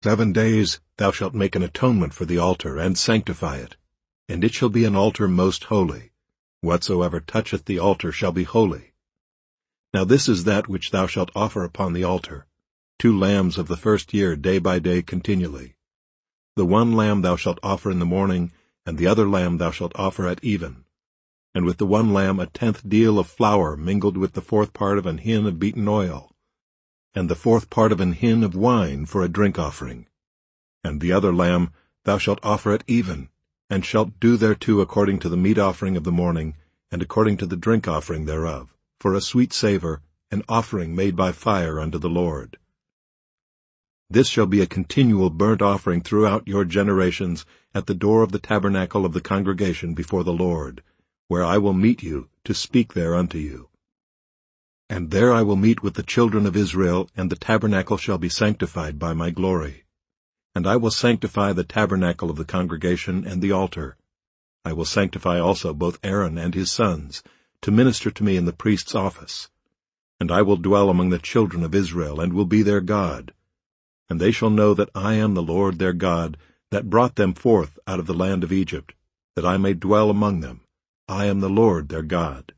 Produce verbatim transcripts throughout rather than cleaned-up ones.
Seven days thou shalt make an atonement for the altar, and sanctify it. And it shall be an altar most holy. Whatsoever toucheth the altar shall be holy. Now this is that which thou shalt offer upon the altar, two lambs of the first year day by day continually. The one lamb thou shalt offer in the morning, and the other lamb thou shalt offer at even. And with the one lamb a tenth deal of flour mingled with the fourth part of an hin of beaten oil, and the fourth part of an hin of wine for a drink offering. And the other lamb thou shalt offer at even, and shalt do thereto according to the meat offering of the morning, and according to the drink offering thereof, for a sweet savour, an offering made by fire unto the Lord. This shall be a continual burnt offering throughout your generations at the door of the tabernacle of the congregation before the Lord, where I will meet you to speak there unto you. And there I will meet with the children of Israel, and the tabernacle shall be sanctified by my glory. And I will sanctify the tabernacle of the congregation and the altar. I will sanctify also both Aaron and his sons, to minister to me in the priest's office. And I will dwell among the children of Israel, and will be their God. And they shall know that I am the Lord their God, that brought them forth out of the land of Egypt, that I may dwell among them. I am the Lord their God.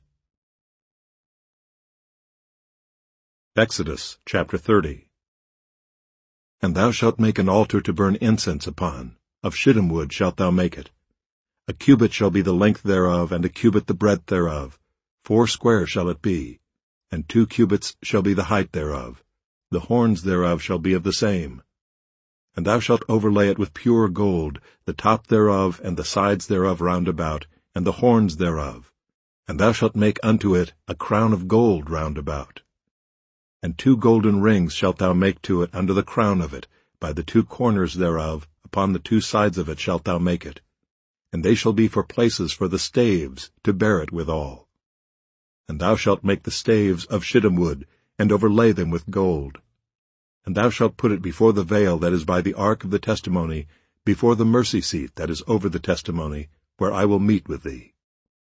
Exodus chapter thirty. And thou shalt make an altar to burn incense upon. Of shittim wood shalt thou make it. A cubit shall be the length thereof, and a cubit the breadth thereof. Four square shall it be, and two cubits shall be the height thereof. The horns thereof shall be of the same. And thou shalt overlay it with pure gold, the top thereof, and the sides thereof round about, and the horns thereof. And thou shalt make unto it a crown of gold round about. And two golden rings shalt thou make to it under the crown of it, by the two corners thereof, upon the two sides of it shalt thou make it. And they shall be for places for the staves, to bear it withal. And thou shalt make the staves of shittim wood, and overlay them with gold. And thou shalt put it before the veil that is by the ark of the testimony, before the mercy seat that is over the testimony, where I will meet with thee.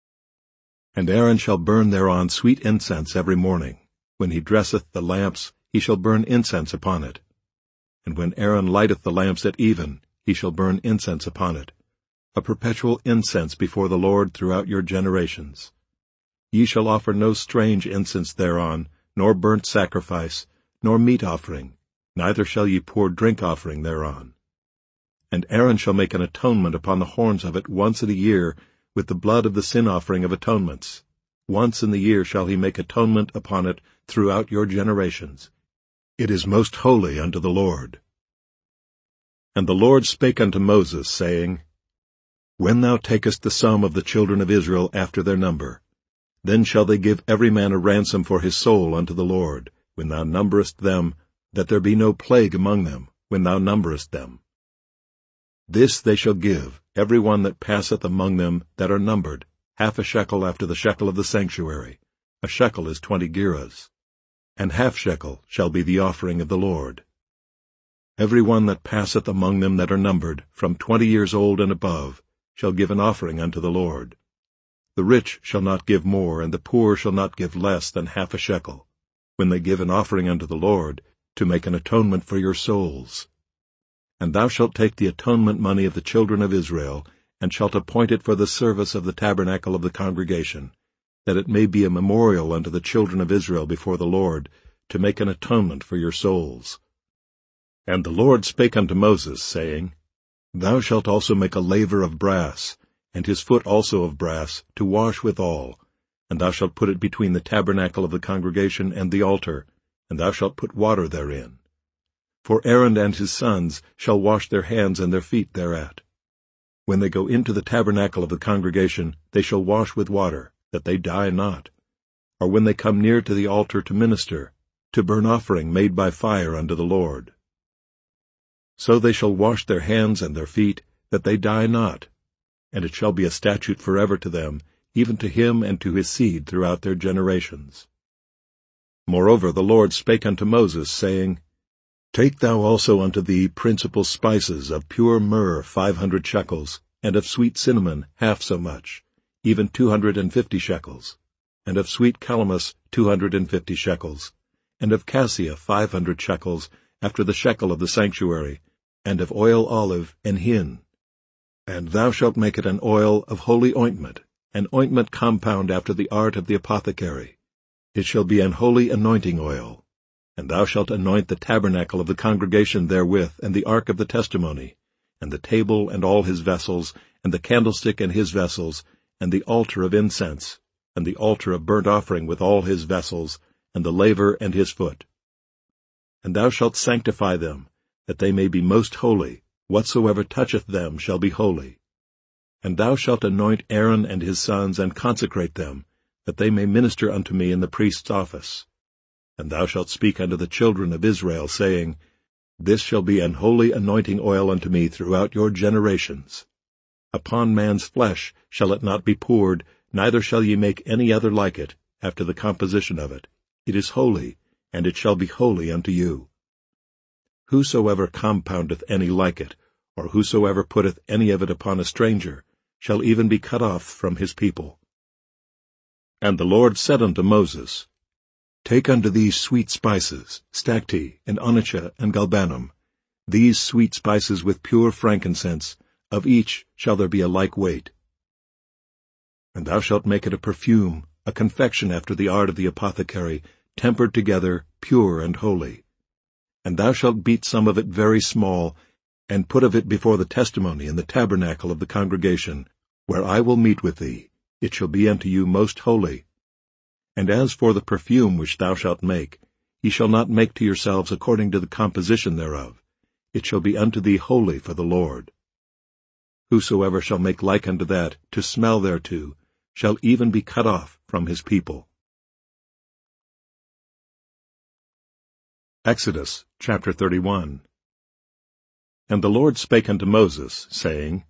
And Aaron shall burn thereon sweet incense every morning. When he dresseth the lamps, he shall burn incense upon it. And when Aaron lighteth the lamps at even, he shall burn incense upon it, a perpetual incense before the Lord throughout your generations. Ye shall offer no strange incense thereon, nor burnt sacrifice, nor meat offering, neither shall ye pour drink offering thereon. And Aaron shall make an atonement upon the horns of it once in a year, with the blood of the sin offering of atonements. Once in the year shall he make atonement upon it throughout your generations. It is most holy unto the Lord. And the Lord spake unto Moses, saying, When thou takest the sum of the children of Israel after their number, then shall they give every man a ransom for his soul unto the Lord, when thou numberest them, that there be no plague among them, when thou numberest them. This they shall give, every one that passeth among them that are numbered, half a shekel after the shekel of the sanctuary. A shekel is twenty gerahs. And half shekel shall be the offering of the Lord. Every one that passeth among them that are numbered, from twenty years old and above, shall give an offering unto the Lord. The rich shall not give more, and the poor shall not give less than half a shekel, when they give an offering unto the Lord, to make an atonement for your souls. And thou shalt take the atonement money of the children of Israel, and shalt appoint it for the service of the tabernacle of the congregation, that it may be a memorial unto the children of Israel before the Lord, to make an atonement for your souls. And the Lord spake unto Moses, saying, Thou shalt also make a laver of brass, and his foot also of brass, to wash withal, and thou shalt put it between the tabernacle of the congregation and the altar, and thou shalt put water therein. For Aaron and his sons shall wash their hands and their feet thereat. When they go into the tabernacle of the congregation, they shall wash with water, that they die not. Or when they come near to the altar to minister, to burn offering made by fire unto the Lord. So they shall wash their hands and their feet, that they die not. And it shall be a statute forever to them, even to him and to his seed throughout their generations. Moreover the Lord spake unto Moses, saying, Take thou also unto thee principal spices of pure myrrh five hundred shekels, and of sweet cinnamon half so much, even two hundred and fifty shekels, and of sweet calamus two hundred and fifty shekels, and of cassia five hundred shekels, after the shekel of the sanctuary, and of oil olive, and hin. And thou shalt make it an oil of holy ointment, an ointment compound after the art of the apothecary. It shall be an holy anointing oil. And thou shalt anoint the tabernacle of the congregation therewith, and the ark of the testimony, and the table and all his vessels, and the candlestick and his vessels, and the altar of incense, and the altar of burnt offering with all his vessels, and the laver and his foot. And thou shalt sanctify them, that they may be most holy. Whatsoever toucheth them shall be holy. And thou shalt anoint Aaron and his sons, and consecrate them, that they may minister unto me in the priest's office. And thou shalt speak unto the children of Israel, saying, This shall be an holy anointing oil unto me throughout your generations. Upon man's flesh shall it not be poured, neither shall ye make any other like it, after the composition of it. It is holy, and it shall be holy unto you. Whosoever compoundeth any like it, or whosoever putteth any of it upon a stranger, shall even be cut off from his people. And the Lord said unto Moses, Take unto these sweet spices, stacte, and onycha, and galbanum, these sweet spices with pure frankincense, of each shall there be a like weight. And thou shalt make it a perfume, a confection after the art of the apothecary, tempered together, pure and holy. And thou shalt beat some of it very small, and put of it before the testimony in the tabernacle of the congregation, where I will meet with thee. It shall be unto you most holy. And as for the perfume which thou shalt make, ye shall not make to yourselves according to the composition thereof. It shall be unto thee holy for the Lord. Whosoever shall make like unto that, to smell thereto, shall even be cut off from his people. Exodus chapter thirty-one. And the Lord spake unto Moses, saying,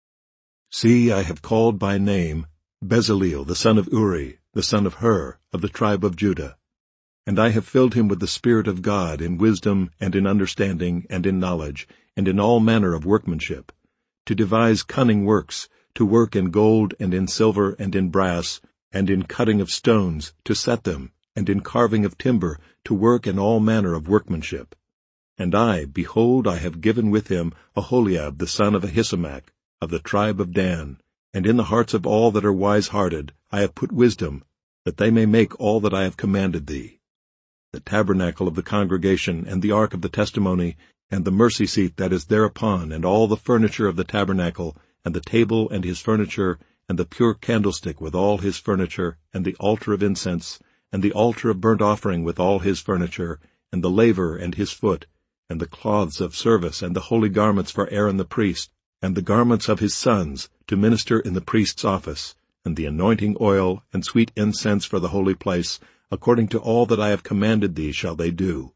See, I have called by name Bezaleel the son of Uri, the son of Hur, of the tribe of Judah. And I have filled him with the Spirit of God in wisdom, and in understanding, and in knowledge, and in all manner of workmanship, to devise cunning works, to work in gold, and in silver, and in brass, and in cutting of stones, to set them, and in carving of timber, to work in all manner of workmanship. And I, behold, I have given with him Aholiab the son of Ahisamach, of the tribe of Dan, and in the hearts of all that are wise-hearted I have put wisdom, that they may make all that I have commanded thee. The tabernacle of the congregation, and the ark of the testimony, and the mercy seat that is thereupon, and all the furniture of the tabernacle, and the table and his furniture, and the pure candlestick with all his furniture, and the altar of incense, and the altar of burnt offering with all his furniture, and the laver and his foot, and the cloths of service, and the holy garments for Aaron the priest, and the garments of his sons, to minister in the priest's office, and the anointing oil, and sweet incense for the holy place, according to all that I have commanded thee shall they do.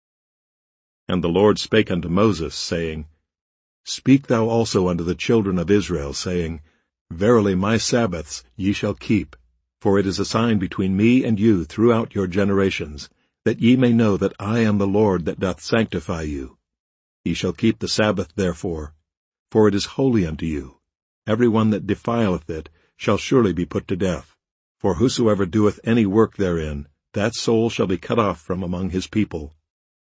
And the Lord spake unto Moses, saying, Speak thou also unto the children of Israel, saying, Verily my Sabbaths ye shall keep, for it is a sign between me and you throughout your generations, that ye may know that I am the Lord that doth sanctify you. Ye shall keep the Sabbath therefore, for it is holy unto you. Every one that defileth it shall surely be put to death. For whosoever doeth any work therein, that soul shall be cut off from among his people.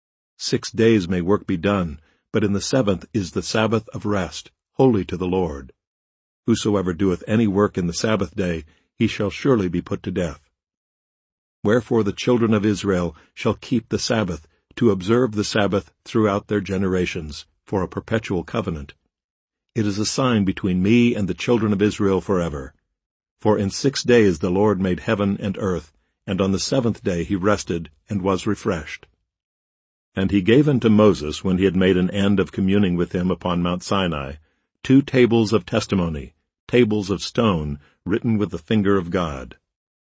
Six days may work be done, but in the seventh is the Sabbath of rest, holy to the Lord. Whosoever doeth any work in the Sabbath day, he shall surely be put to death. Wherefore the children of Israel shall keep the Sabbath, to observe the Sabbath throughout their generations, for a perpetual covenant. It is a sign between me and the children of Israel forever. For in six days the Lord made heaven and earth, and on the seventh day he rested, and was refreshed. And he gave unto Moses, when he had made an end of communing with him upon Mount Sinai, two tables of testimony, tables of stone, written with the finger of God.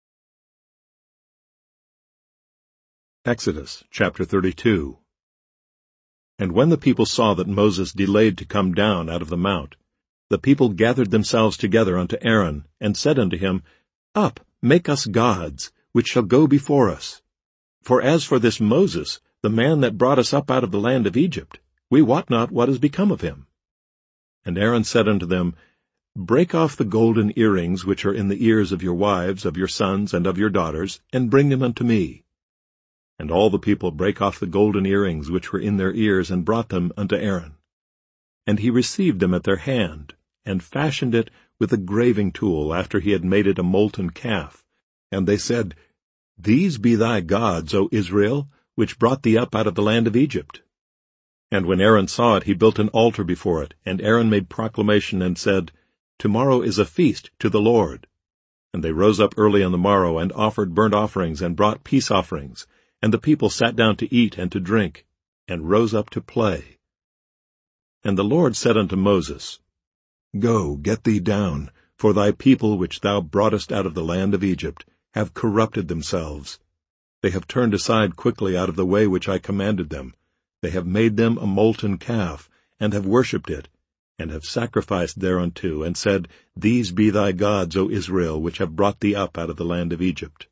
Exodus chapter thirty-two. And when the people saw that Moses delayed to come down out of the mount, the people gathered themselves together unto Aaron, and said unto him, Up, make us gods, which shall go before us. For as for this Moses, the man that brought us up out of the land of Egypt, we wot not what is become of him. And Aaron said unto them, Break off the golden earrings which are in the ears of your wives, of your sons, and of your daughters, and bring them unto me. And all the people brake off the golden earrings which were in their ears, and brought them unto Aaron. And he received them at their hand, and fashioned it with a graving tool after he had made it a molten calf. And they said, These be thy gods, O Israel, which brought thee up out of the land of Egypt. And when Aaron saw it, he built an altar before it, and Aaron made proclamation and said, Tomorrow is a feast to the Lord. And they rose up early on the morrow, and offered burnt offerings, and brought peace offerings. And the people sat down to eat and to drink, and rose up to play. And the Lord said unto Moses, Go, get thee down, for thy people which thou broughtest out of the land of Egypt have corrupted themselves. They have turned aside quickly out of the way which I commanded them. They have made them a molten calf, and have worshipped it, and have sacrificed thereunto, and said, These be thy gods, O Israel, which have brought thee up out of the land of Egypt.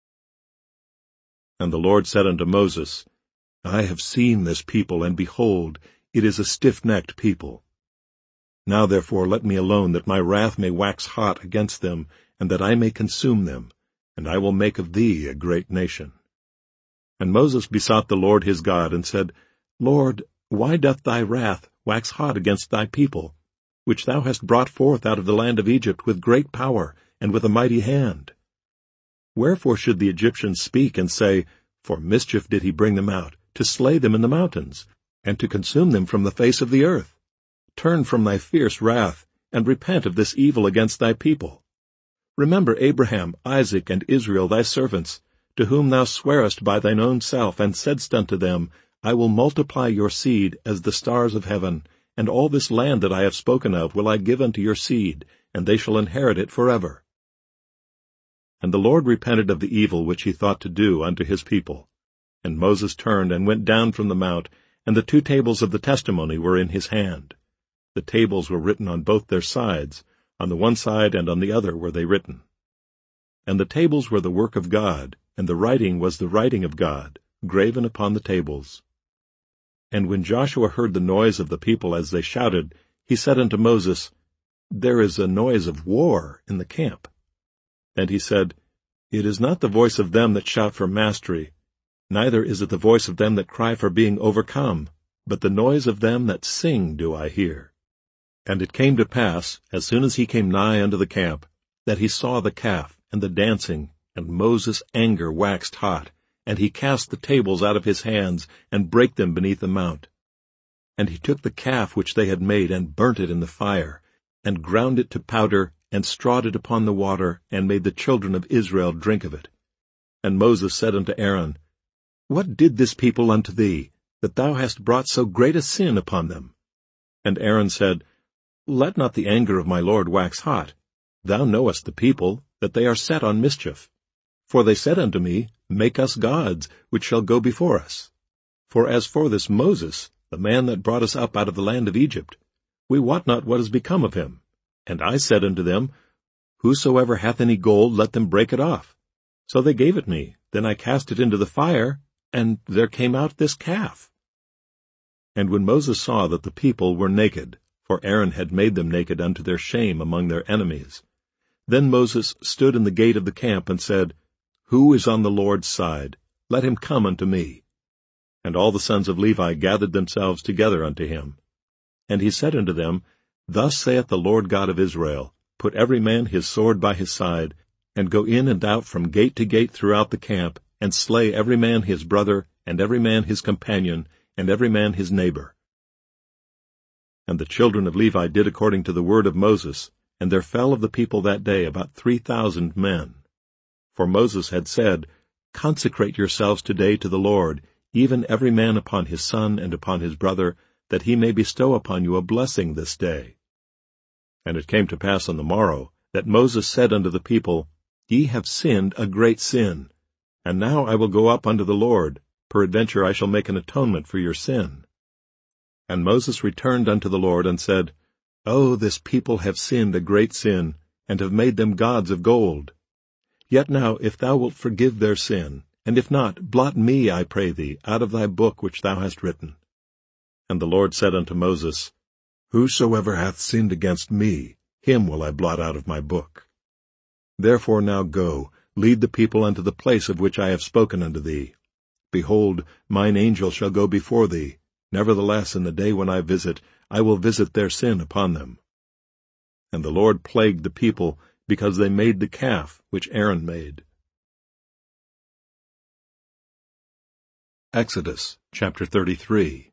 And the Lord said unto Moses, I have seen this people, and behold, it is a stiff-necked people. Now therefore let me alone, that my wrath may wax hot against them, and that I may consume them, and I will make of thee a great nation. And Moses besought the Lord his God, and said, Lord, why doth thy wrath wax hot against thy people, which thou hast brought forth out of the land of Egypt with great power and with a mighty hand? Wherefore should the Egyptians speak and say, For mischief did he bring them out, to slay them in the mountains, and to consume them from the face of the earth? Turn from thy fierce wrath, and repent of this evil against thy people. Remember Abraham, Isaac, and Israel thy servants, to whom thou swarest by thine own self, and saidst unto them, I will multiply your seed as the stars of heaven, and all this land that I have spoken of will I give unto your seed, and they shall inherit it forever. And the Lord repented of the evil which he thought to do unto his people. And Moses turned and went down from the mount, and the two tables of the testimony were in his hand. The tables were written on both their sides, on the one side and on the other were they written. And the tables were the work of God, and the writing was the writing of God, graven upon the tables. And when Joshua heard the noise of the people as they shouted, he said unto Moses, There is a noise of war in the camp. And he said, It is not the voice of them that shout for mastery, neither is it the voice of them that cry for being overcome, but the noise of them that sing do I hear. And it came to pass, as soon as he came nigh unto the camp, that he saw the calf and the dancing, and Moses' anger waxed hot, and he cast the tables out of his hands, and brake them beneath the mount. And he took the calf which they had made, and burnt it in the fire, and ground it to powder, and strawed it upon the water, and made the children of Israel drink of it. And Moses said unto Aaron, What did this people unto thee, that thou hast brought so great a sin upon them? And Aaron said, Let not the anger of my Lord wax hot. Thou knowest the people, that they are set on mischief. For they said unto me, Make us gods, which shall go before us. For as for this Moses, the man that brought us up out of the land of Egypt, we wot not what is become of him. And I said unto them, Whosoever hath any gold, let them break it off. So they gave it me. Then I cast it into the fire, and there came out this calf. And when Moses saw that the people were naked, for Aaron had made them naked unto their shame among their enemies, then Moses stood in the gate of the camp and said, Who is on the Lord's side? Let him come unto me. And all the sons of Levi gathered themselves together unto him. And he said unto them, Thus saith the Lord God of Israel, Put every man his sword by his side, and go in and out from gate to gate throughout the camp, and slay every man his brother, and every man his companion, and every man his neighbor. And the children of Levi did according to the word of Moses, and there fell of the people that day about three thousand men. For Moses had said, Consecrate yourselves today to the Lord, even every man upon his son and upon his brother, that he may bestow upon you a blessing this day. And it came to pass on the morrow, that Moses said unto the people, Ye have sinned a great sin. And now I will go up unto the Lord, peradventure I shall make an atonement for your sin. And Moses returned unto the Lord, and said, O this people have sinned a great sin, and have made them gods of gold. Yet now, if thou wilt forgive their sin, and if not, blot me, I pray thee, out of thy book which thou hast written. And the Lord said unto Moses, Whosoever hath sinned against me, him will I blot out of my book. Therefore now go, lead the people unto the place of which I have spoken unto thee. Behold, mine angel shall go before thee. Nevertheless, in the day when I visit, I will visit their sin upon them. And the Lord plagued the people, because they made the calf which Aaron made. Exodus chapter thirty-three.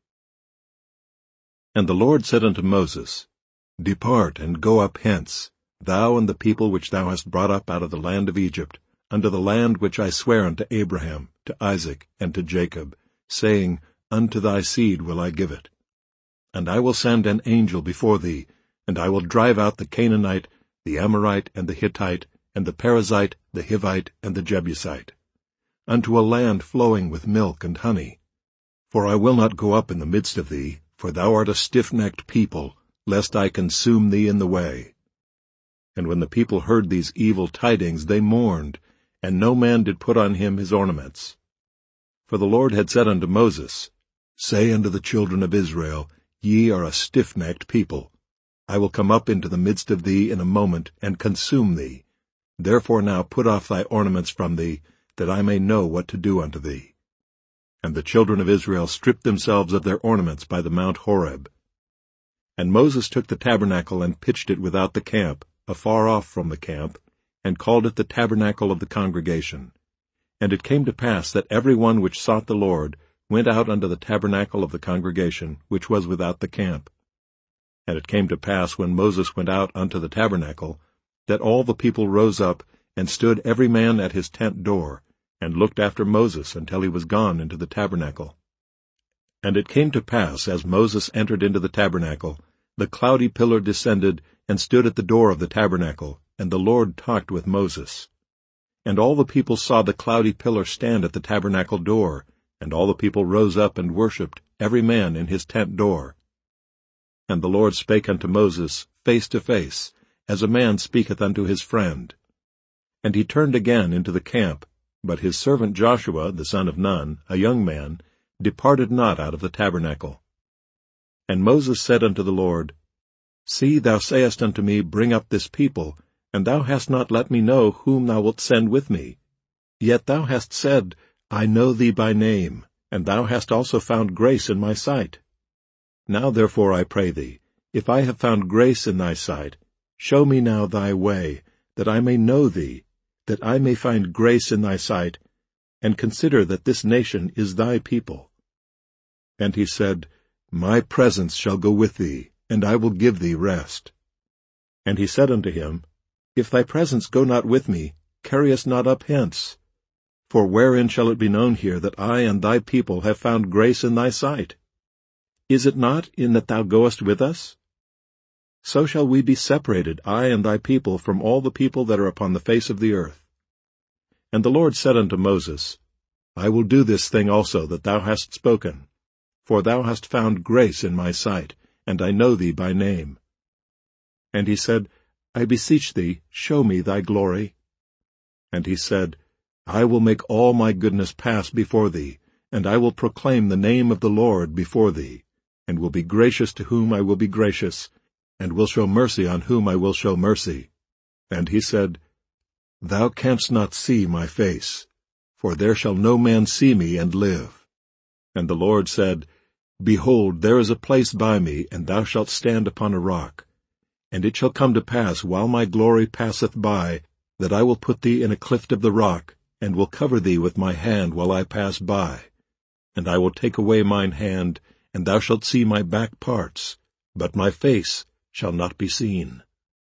And the Lord said unto Moses, Depart, and go up hence, thou and the people which thou hast brought up out of the land of Egypt, unto the land which I swear unto Abraham, to Isaac, and to Jacob, saying, Unto thy seed will I give it. And I will send an angel before thee, and I will drive out the Canaanite, the Amorite, and the Hittite, and the Perizzite, the Hivite, and the Jebusite, unto a land flowing with milk and honey. For I will not go up in the midst of thee, for thou art a stiff-necked people, lest I consume thee in the way. And when the people heard these evil tidings, they mourned, and no man did put on him his ornaments. For the Lord had said unto Moses, Say unto the children of Israel, Ye are a stiff-necked people. I will come up into the midst of thee in a moment, and consume thee. Therefore now put off thy ornaments from thee, that I may know what to do unto thee. And the children of Israel stripped themselves of their ornaments by the Mount Horeb. And Moses took the tabernacle and pitched it without the camp, afar off from the camp, and called it the tabernacle of the congregation. And it came to pass that every one which sought the Lord went out unto the tabernacle of the congregation, which was without the camp. And it came to pass, when Moses went out unto the tabernacle, that all the people rose up, and stood every man at his tent door, and looked after Moses until he was gone into the tabernacle. And it came to pass, as Moses entered into the tabernacle, the cloudy pillar descended, and stood at the door of the tabernacle, and the Lord talked with Moses. And all the people saw the cloudy pillar stand at the tabernacle door, and all the people rose up and worshipped, every man in his tent door. And the Lord spake unto Moses face to face, as a man speaketh unto his friend. And he turned again into the camp, but his servant Joshua, the son of Nun, a young man, departed not out of the tabernacle. And Moses said unto the Lord, See, thou sayest unto me, Bring up this people, and thou hast not let me know whom thou wilt send with me. Yet thou hast said, I know thee by name, and thou hast also found grace in my sight. Now therefore I pray thee, if I have found grace in thy sight, show me now thy way, that I may know thee, that I may find grace in thy sight, and consider that this nation is thy people. And he said, My presence shall go with thee, and I will give thee rest. And he said unto him, If thy presence go not with me, carry us not up hence. For wherein shall it be known here that I and thy people have found grace in thy sight? Is it not in that thou goest with us? So shall we be separated, I and thy people, from all the people that are upon the face of the earth. And the Lord said unto Moses, I will do this thing also that thou hast spoken, for thou hast found grace in my sight, and I know thee by name. And he said, I beseech thee, show me thy glory. And he said, I will make all my goodness pass before thee, and I will proclaim the name of the Lord before thee, and will be gracious to whom I will be gracious, and will show mercy on whom I will show mercy. And he said, Thou canst not see my face, for there shall no man see me and live. And the Lord said, Behold, there is a place by me, and thou shalt stand upon a rock. And it shall come to pass, while my glory passeth by, that I will put thee in a cleft of the rock, and will cover thee with my hand while I pass by. And I will take away mine hand, and thou shalt see my back parts, but my face shall not be seen.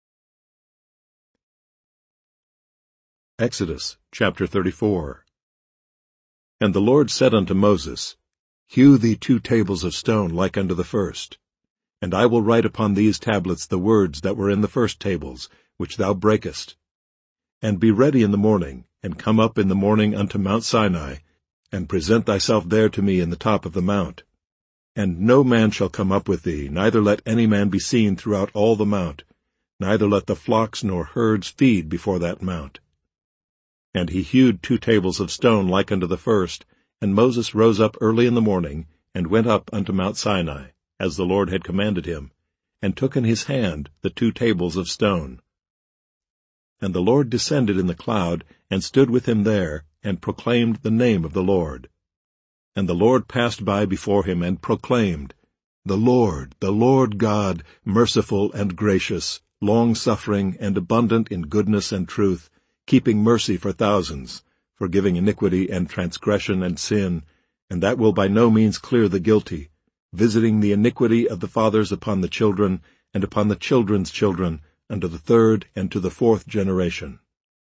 Exodus chapter thirty-four. And the Lord said unto Moses, Hew thee two tables of stone like unto the first. And I will write upon these tablets the words that were in the first tables, which thou breakest. And be ready in the morning, and come up in the morning unto Mount Sinai, and present thyself there to me in the top of the mount. And no man shall come up with thee, neither let any man be seen throughout all the mount, neither let the flocks nor herds feed before that mount. And he hewed two tables of stone like unto the first, and Moses rose up early in the morning, and went up unto Mount Sinai, as the Lord had commanded him, and took in his hand the two tables of stone. And the Lord descended in the cloud, and stood with him there, and proclaimed the name of the Lord. And the Lord passed by before him, and proclaimed, The Lord, the Lord God, merciful and gracious, long-suffering and abundant in goodness and truth, keeping mercy for thousands, forgiving iniquity and transgression and sin, and that will by no means clear the guilty, visiting the iniquity of the fathers upon the children, and upon the children's children, unto the third and to the fourth generation.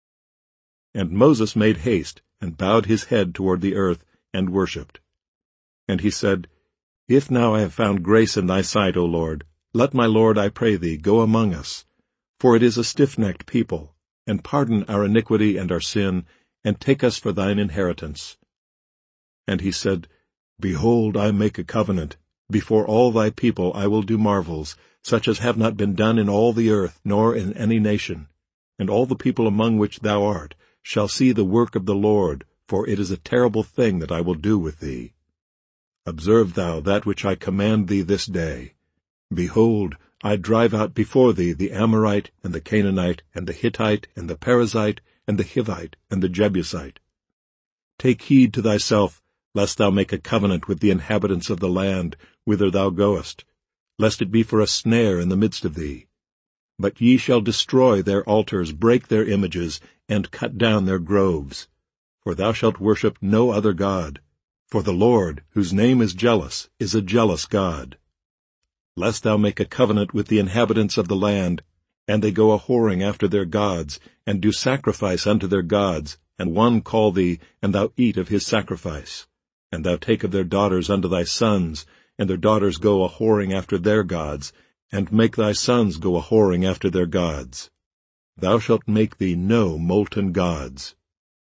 And Moses made haste, and bowed his head toward the earth, and worshipped. And he said, If now I have found grace in thy sight, O Lord, let my Lord, I pray thee, go among us. For it is a stiff-necked people, and pardon our iniquity and our sin, and take us for thine inheritance. And he said, Behold, I make a covenant. Before all thy people I will do marvels, such as have not been done in all the earth, nor in any nation. And all the people among which thou art shall see the work of the Lord, for it is a terrible thing that I will do with thee. Observe thou that which I command thee this day. Behold, I drive out before thee the Amorite, and the Canaanite, and the Hittite, and the Perizzite, and the Hivite, and the Jebusite. Take heed to thyself, lest thou make a covenant with the inhabitants of the land, whither thou goest, lest it be for a snare in the midst of thee. But ye shall destroy their altars, break their images, and cut down their groves. For thou shalt worship no other God. For the Lord, whose name is jealous, is a jealous God. Lest thou make a covenant with the inhabitants of the land, and they go a-whoring after their gods, and do sacrifice unto their gods, and one call thee, and thou eat of his sacrifice. And thou take of their daughters unto thy sons, and their daughters go a-whoring after their gods, and make thy sons go a-whoring after their gods. Thou shalt make thee no molten gods.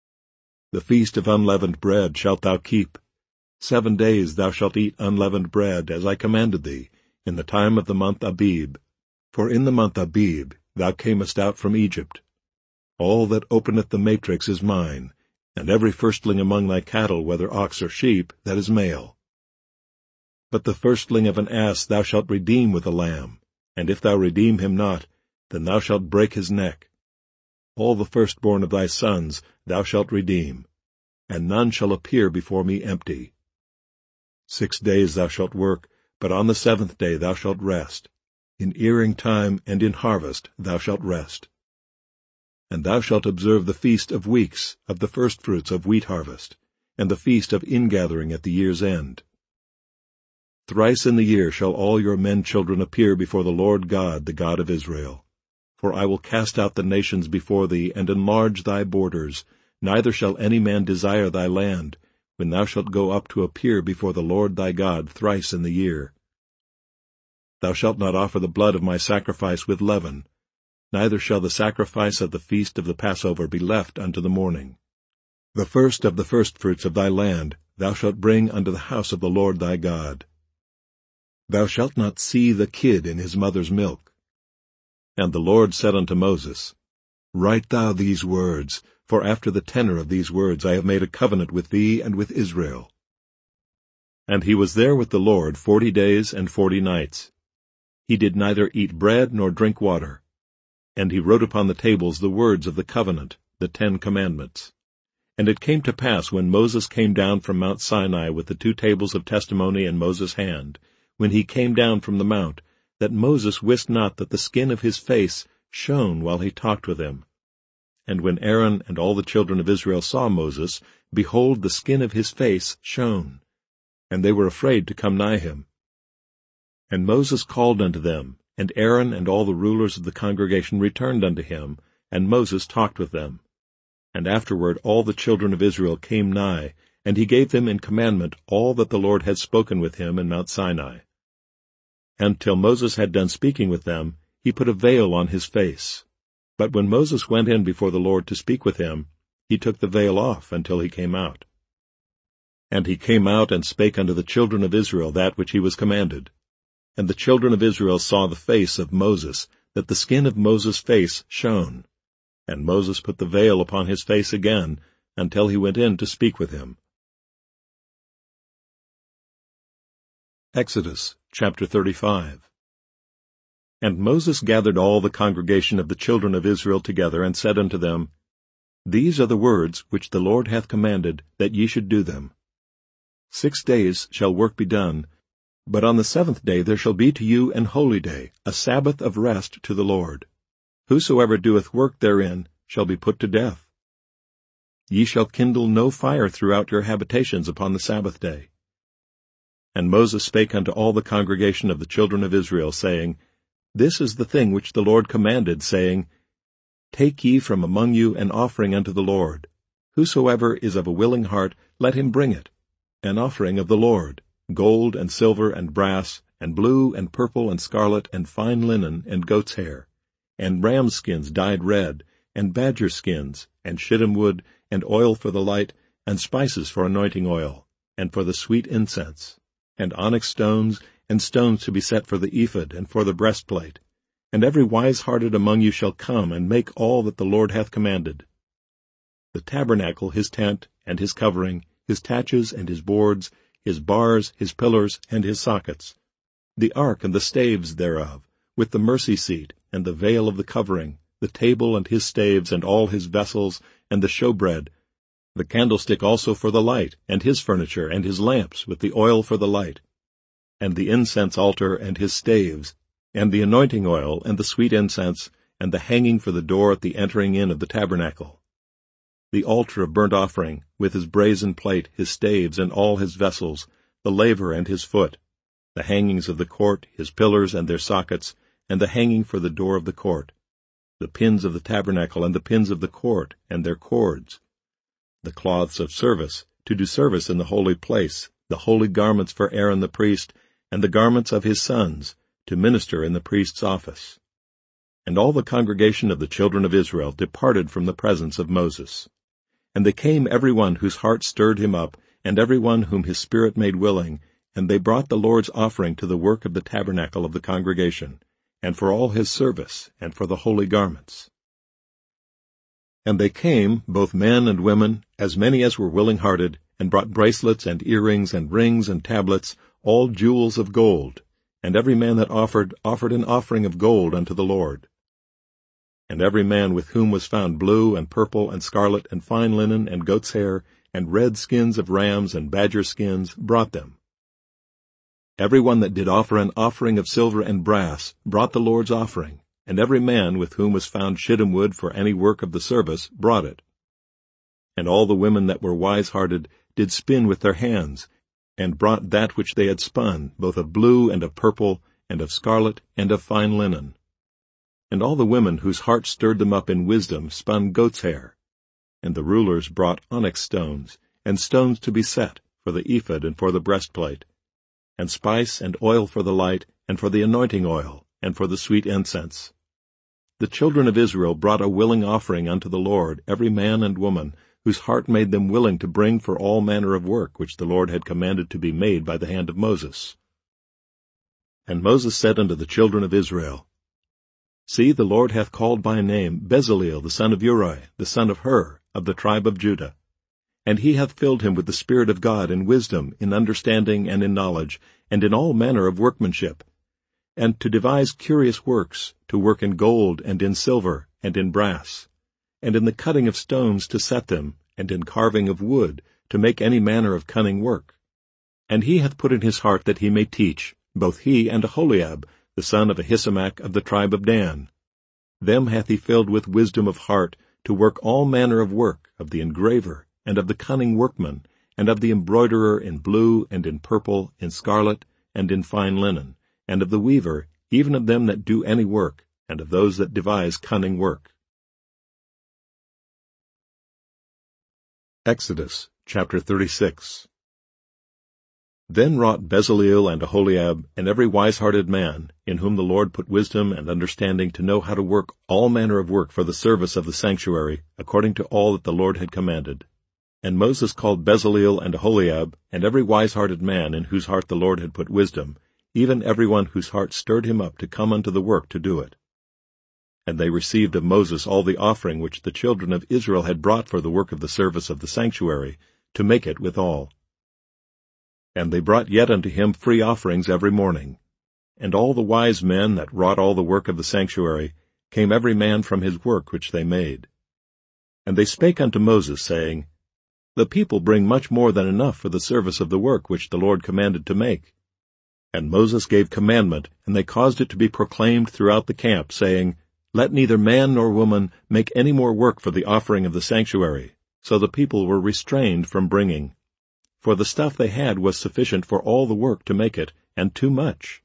The feast of unleavened bread shalt thou keep. Seven days thou shalt eat unleavened bread, as I commanded thee, in the time of the month Abib. For in the month Abib thou camest out from Egypt. All that openeth the matrix is mine, and every firstling among thy cattle, whether ox or sheep, that is male. But the firstling of an ass thou shalt redeem with a lamb, and if thou redeem him not, then thou shalt break his neck. All the firstborn of thy sons thou shalt redeem, and none shall appear before me empty. Six days thou shalt work, but on the seventh day thou shalt rest. In earing time and in harvest thou shalt rest. And thou shalt observe the feast of weeks, of the firstfruits of wheat harvest, and the feast of ingathering at the year's end. Thrice in the year shall all your men children appear before the Lord God, the God of Israel. For I will cast out the nations before thee, and enlarge thy borders, neither shall any man desire thy land, when thou shalt go up to appear before the Lord thy God thrice in the year. Thou shalt not offer the blood of my sacrifice with leaven, neither shall the sacrifice of the feast of the Passover be left unto the morning. The first of the firstfruits of thy land thou shalt bring unto the house of the Lord thy God. Thou shalt not see the kid in his mother's milk. And the Lord said unto Moses, Write thou these words, for after the tenor of these words I have made a covenant with thee and with Israel. And he was there with the Lord forty days and forty nights. He did neither eat bread nor drink water. And he wrote upon the tables the words of the covenant, the Ten Commandments. And it came to pass, when Moses came down from Mount Sinai with the two tables of testimony in Moses' hand, when he came down from the mount, that Moses wist not that the skin of his face shone while he talked with him. And when Aaron and all the children of Israel saw Moses, behold, the skin of his face shone, and they were afraid to come nigh him. And Moses called unto them, and Aaron and all the rulers of the congregation returned unto him, and Moses talked with them. And afterward all the children of Israel came nigh, and he gave them in commandment all that the Lord had spoken with him in Mount Sinai. And till Moses had done speaking with them, he put a veil on his face. But when Moses went in before the Lord to speak with him, he took the veil off until he came out. And he came out and spake unto the children of Israel that which he was commanded. And the children of Israel saw the face of Moses, that the skin of Moses' face shone. And Moses put the veil upon his face again, until he went in to speak with him. Exodus chapter thirty-five. And Moses gathered all the congregation of the children of Israel together, and said unto them, These are the words which the Lord hath commanded, that ye should do them. Six days shall work be done, But on the seventh day there shall be to you an holy day, a Sabbath of rest to the Lord. Whosoever doeth work therein shall be put to death. Ye shall kindle no fire throughout your habitations upon the Sabbath day. And Moses spake unto all the congregation of the children of Israel, saying, This is the thing which the Lord commanded, saying, Take ye from among you an offering unto the Lord. Whosoever is of a willing heart, let him bring it, an offering of the Lord, gold and silver and brass, and blue and purple and scarlet and fine linen and goat's hair, and ram skins dyed red, and badger skins, and shittim wood, and oil for the light, and spices for anointing oil, and for the sweet incense, and onyx stones, and stones to be set for the ephod and for the breastplate. And every wise-hearted among you shall come and make all that the Lord hath commanded. The tabernacle, his tent, and his covering, his taches and his boards, his bars, his pillars, and his sockets, the ark and the staves thereof, with the mercy seat, and the veil of the covering, the table and his staves, and all his vessels, and the showbread, the candlestick also for the light, and his furniture, and his lamps, with the oil for the light, and the incense altar, and his staves, and the anointing oil, and the sweet incense, and the hanging for the door at the entering in of the tabernacle, the altar of burnt offering, with his brazen plate, his staves, and all his vessels, the laver and his foot, the hangings of the court, his pillars and their sockets, and the hanging for the door of the court, the pins of the tabernacle, and the pins of the court, and their cords, the cloths of service, to do service in the holy place, the holy garments for Aaron the priest, and the garments of his sons, to minister in the priest's office. And all the congregation of the children of Israel departed from the presence of Moses. And they came every one whose heart stirred him up, and every one whom his spirit made willing, and they brought the Lord's offering to the work of the tabernacle of the congregation, and for all his service, and for the holy garments. And they came, both men and women, as many as were willing-hearted, and brought bracelets and earrings and rings and tablets, all jewels of gold, and every man that offered, offered an offering of gold unto the Lord. And every man with whom was found blue and purple and scarlet and fine linen and goat's hair, and red skins of rams and badger skins, brought them. Every one that did offer an offering of silver and brass brought the Lord's offering, and every man with whom was found shittim wood for any work of the service brought it. And all the women that were wise-hearted did spin with their hands, and brought that which they had spun, both of blue and of purple, and of scarlet, and of fine linen. And all the women whose hearts stirred them up in wisdom spun goat's hair. And the rulers brought onyx stones, and stones to be set, for the ephod and for the breastplate, and spice and oil for the light, and for the anointing oil, and for the sweet incense. The children of Israel brought a willing offering unto the Lord, every man and woman, whose heart made them willing to bring for all manner of work which the Lord had commanded to be made by the hand of Moses. And Moses said unto the children of Israel, See, the Lord hath called by name Bezaleel the son of Uri, the son of Hur, of the tribe of Judah. And he hath filled him with the Spirit of God in wisdom, in understanding, and in knowledge, and in all manner of workmanship, and to devise curious works, to work in gold, and in silver, and in brass, and in the cutting of stones to set them, and in carving of wood, to make any manner of cunning work. And he hath put in his heart that he may teach, both he and Aholiab, the son of Ahisamach of the tribe of Dan. Them hath he filled with wisdom of heart, to work all manner of work, of the engraver, and of the cunning workman, and of the embroiderer in blue, and in purple, in scarlet, and in fine linen, and of the weaver, even of them that do any work, and of those that devise cunning work. Exodus chapter thirty-six. Then wrought Bezaleel and Aholiab, and every wise-hearted man, in whom the Lord put wisdom and understanding to know how to work all manner of work for the service of the sanctuary, according to all that the Lord had commanded. And Moses called Bezaleel and Aholiab, and every wise-hearted man in whose heart the Lord had put wisdom, even every one whose heart stirred him up to come unto the work to do it. And they received of Moses all the offering which the children of Israel had brought for the work of the service of the sanctuary, to make it withal. And they brought yet unto him free offerings every morning. And all the wise men that wrought all the work of the sanctuary came every man from his work which they made. And they spake unto Moses, saying, The people bring much more than enough for the service of the work which the Lord commanded to make. And Moses gave commandment, and they caused it to be proclaimed throughout the camp, saying, Let neither man nor woman make any more work for the offering of the sanctuary. So the people were restrained from bringing. For the stuff they had was sufficient for all the work to make it, and too much.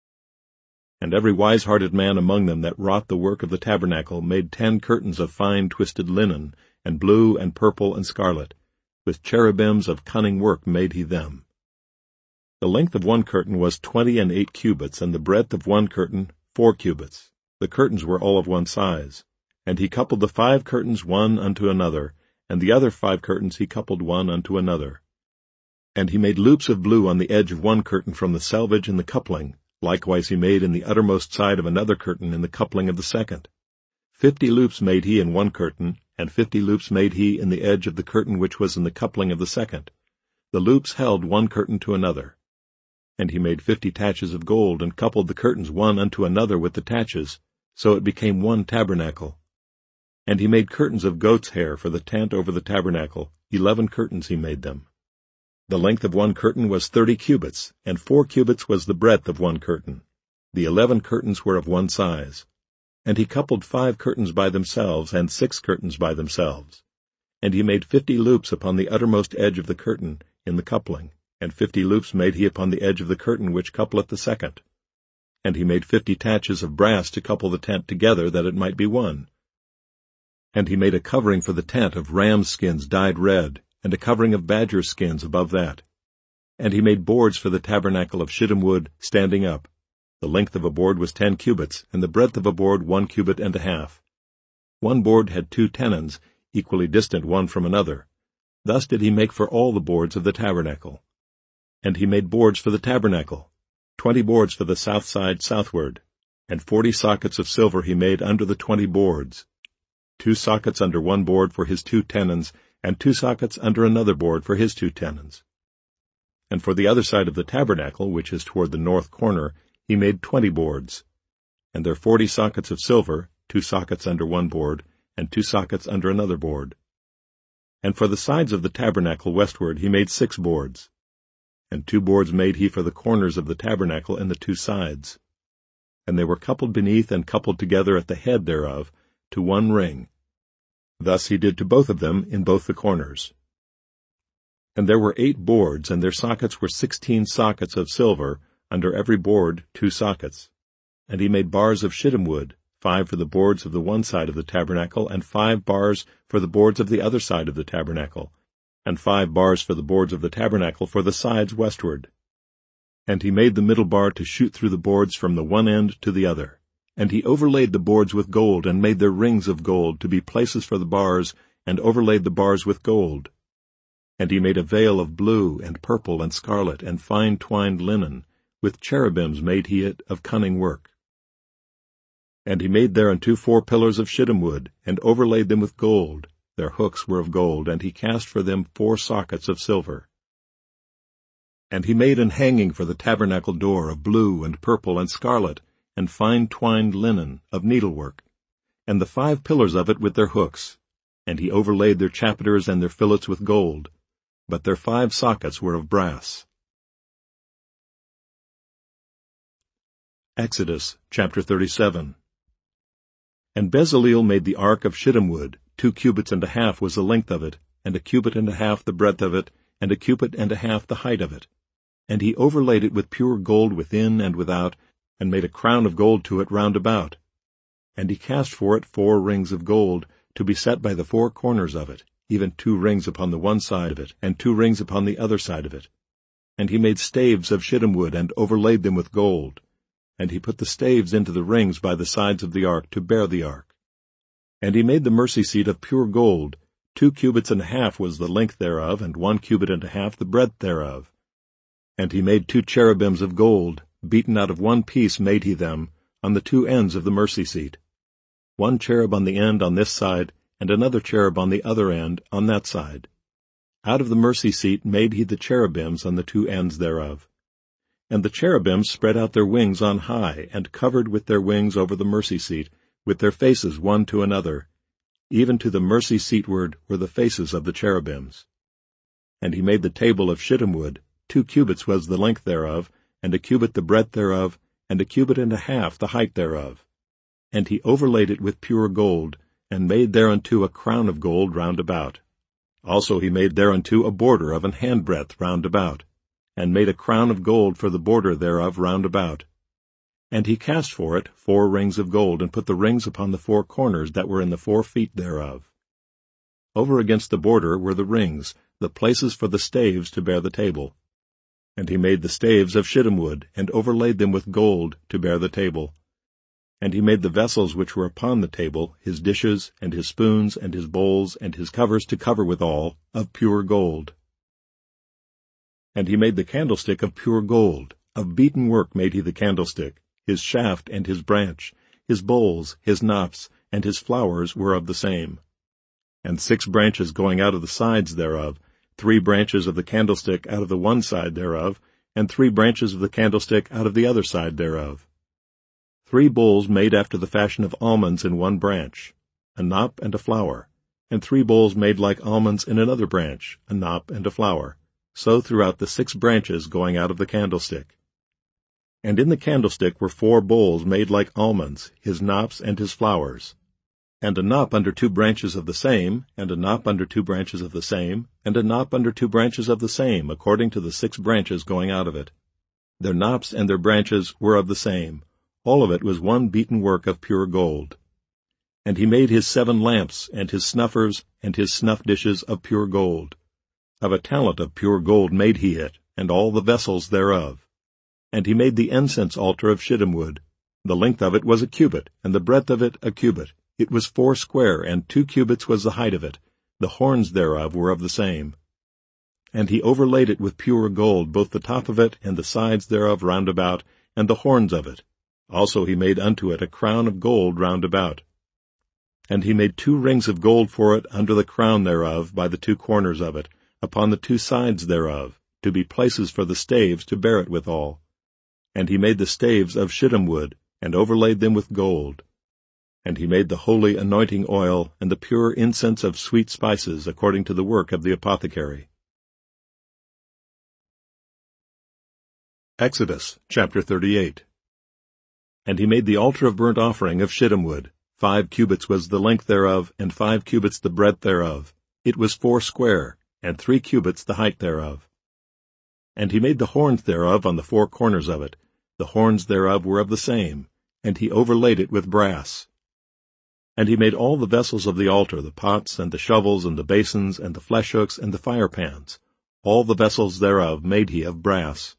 And every wise-hearted man among them that wrought the work of the tabernacle made ten curtains of fine twisted linen, and blue and purple and scarlet. With cherubims of cunning work made he them. The length of one curtain was twenty and eight cubits, and the breadth of one curtain four cubits. The curtains were all of one size. And he coupled the five curtains one unto another, and the other five curtains he coupled one unto another. And he made loops of blue on the edge of one curtain from the selvage in the coupling. Likewise he made in the uttermost side of another curtain in the coupling of the second. Fifty loops made he in one curtain, and fifty loops made he in the edge of the curtain which was in the coupling of the second. The loops held one curtain to another. And he made fifty taches of gold, and coupled the curtains one unto another with the taches, so it became one tabernacle. And he made curtains of goat's hair for the tent over the tabernacle. Eleven curtains he made them. The length of one curtain was thirty cubits, and four cubits was the breadth of one curtain. The eleven curtains were of one size. And he coupled five curtains by themselves, and six curtains by themselves. And he made fifty loops upon the uttermost edge of the curtain in the coupling, and fifty loops made he upon the edge of the curtain which coupleth the second. And he made fifty taches of brass to couple the tent together, that it might be one. And he made a covering for the tent of rams' skins dyed red, and a covering of badger skins above that. And he made boards for the tabernacle of shittim wood, standing up. The length of a board was ten cubits, and the breadth of a board one cubit and a half. One board had two tenons, equally distant one from another. Thus did he make for all the boards of the tabernacle. And he made boards for the tabernacle, twenty boards for the south side southward, and forty sockets of silver he made under the twenty boards, two sockets under one board for his two tenons, and two sockets under another board for his two tenons. And for the other side of the tabernacle, which is toward the north corner, he made twenty boards, and their forty sockets of silver, two sockets under one board, and two sockets under another board. And for the sides of the tabernacle westward he made six boards, and two boards made he for the corners of the tabernacle and the two sides. And they were coupled beneath and coupled together at the head thereof to one ring. Thus he did to both of them in both the corners. And there were eight boards, and their sockets were sixteen sockets of silver, under every board two sockets. And he made bars of shittim wood, five for the boards of the one side of the tabernacle, and five bars for the boards of the other side of the tabernacle, and five bars for the boards of the tabernacle for the sides westward. And he made the middle bar to shoot through the boards from the one end to the other. And he overlaid the boards with gold, and made their rings of gold to be places for the bars, and overlaid the bars with gold. And he made a veil of blue, and purple, and scarlet, and fine twined linen, with cherubims made he it of cunning work. And he made thereunto four pillars of shittim wood, and overlaid them with gold. Their hooks were of gold, and he cast for them four sockets of silver. And he made an hanging for the tabernacle door of blue, and purple, and scarlet, and fine twined linen of needlework, and the five pillars of it with their hooks. And he overlaid their chapiters and their fillets with gold, but their five sockets were of brass. Exodus chapter thirty-seven. And Bezaleel made the ark of shittim wood. Two cubits and a half was the length of it, and a cubit and a half the breadth of it, and a cubit and a half the height of it. And he overlaid it with pure gold within and without, and made a crown of gold to it round about. And he cast for it four rings of gold, to be set by the four corners of it, even two rings upon the one side of it, and two rings upon the other side of it. And he made staves of shittim wood, and overlaid them with gold. And he put the staves into the rings by the sides of the ark to bear the ark. And he made the mercy seat of pure gold. Two cubits and a half was the length thereof, and one cubit and a half the breadth thereof. And he made two cherubims of gold, beaten out of one piece made he them, on the two ends of the mercy seat. One cherub on the end on this side, and another cherub on the other end on that side. Out of the mercy seat made he the cherubims on the two ends thereof. And the cherubims spread out their wings on high, and covered with their wings over the mercy seat, with their faces one to another. Even to the mercy seatward were the faces of the cherubims. And he made the table of shittim wood. Two cubits was the length thereof, and a cubit the breadth thereof, and a cubit and a half the height thereof. And he overlaid it with pure gold, and made thereunto a crown of gold round about. Also he made thereunto a border of an handbreadth round about, and made a crown of gold for the border thereof round about. And he cast for it four rings of gold, and put the rings upon the four corners that were in the four feet thereof. Over against the border were the rings, the places for the staves to bear the table. And he made the staves of shittim wood, and overlaid them with gold to bear the table. And he made the vessels which were upon the table, his dishes, and his spoons, and his bowls, and his covers to cover withal, of pure gold. And he made the candlestick of pure gold. Of beaten work made he the candlestick. His shaft and his branch, his bowls, his knops, and his flowers were of the same. And six branches going out of the sides thereof, three branches of the candlestick out of the one side thereof, and three branches of the candlestick out of the other side thereof. Three bowls made after the fashion of almonds in one branch, a knop and a flower, and three bowls made like almonds in another branch, a knop and a flower, so throughout the six branches going out of the candlestick. And in the candlestick were four bowls made like almonds, his knops and his flowers, and a knop under two branches of the same, and a knop under two branches of the same, and a knop under two branches of the same, according to the six branches going out of it. Their knops and their branches were of the same. All of it was one beaten work of pure gold. And he made his seven lamps, and his snuffers, and his snuff dishes of pure gold. Of a talent of pure gold made he it, and all the vessels thereof. And he made the incense altar of shittim wood. The length of it was a cubit, and the breadth of it a cubit. It was four square, and two cubits was the height of it. The horns thereof were of the same. And he overlaid it with pure gold, both the top of it, and the sides thereof round about, and the horns of it. Also he made unto it a crown of gold round about. And he made two rings of gold for it under the crown thereof, by the two corners of it, upon the two sides thereof, to be places for the staves to bear it withal. And he made the staves of shittim wood, and overlaid them with gold. And he made the holy anointing oil, and the pure incense of sweet spices, according to the work of the apothecary. Exodus chapter thirty-eight. And he made the altar of burnt offering of shittim wood. Five cubits was the length thereof, and five cubits the breadth thereof. It was four square, and three cubits the height thereof. And he made the horns thereof on the four corners of it. The horns thereof were of the same, and he overlaid it with brass. And he made all the vessels of the altar, the pots, and the shovels, and the basins, and the flesh hooks, and the firepans. All the vessels thereof made he of brass.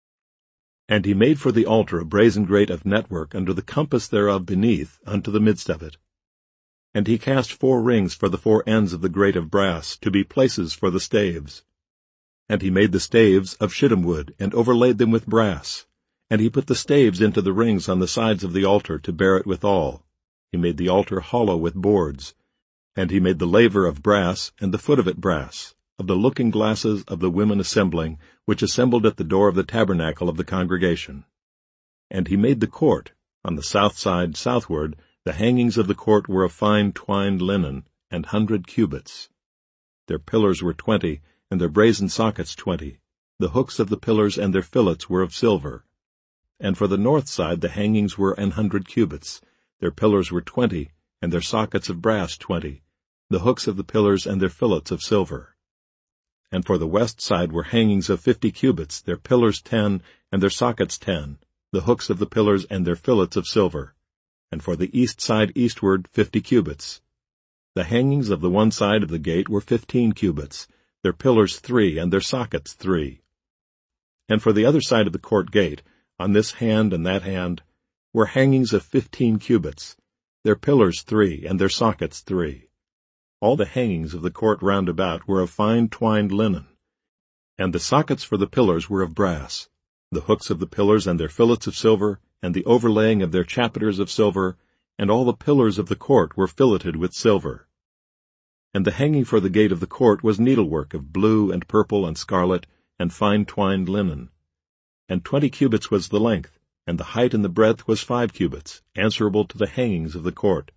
And he made for the altar a brazen grate of network under the compass thereof beneath, unto the midst of it. And he cast four rings for the four ends of the grate of brass, to be places for the staves. And he made the staves of shittim wood, and overlaid them with brass. And he put the staves into the rings on the sides of the altar, to bear it withal. He made the altar hollow with boards. And he made the laver of brass, and the foot of it brass, of the looking glasses of the women assembling, which assembled at the door of the tabernacle of the congregation. And he made the court. On the south side southward, the hangings of the court were of fine twined linen, an hundred cubits. Their pillars were twenty, and their brazen sockets twenty. The hooks of the pillars and their fillets were of silver. And for the north side the hangings were an hundred cubits. Their pillars were twenty, and their sockets of brass twenty. The hooks of the pillars and their fillets of silver. And for the west side were hangings of fifty cubits, their pillars ten, and their sockets ten, the hooks of the pillars and their fillets of silver. And for the east side eastward fifty cubits. The hangings of the one side of the gate were fifteen cubits, their pillars three, and their sockets three. And for the other side of the court gate, on this hand and that hand, were hangings of fifteen cubits, their pillars three, and their sockets three. All the hangings of the court round about were of fine twined linen, and the sockets for the pillars were of brass, the hooks of the pillars and their fillets of silver, and the overlaying of their chapiters of silver, and all the pillars of the court were filleted with silver. And the hanging for the gate of the court was needlework of blue and purple and scarlet, and fine twined linen. And twenty cubits was the length, and the height and the breadth was five cubits, answerable to the hangings of the court.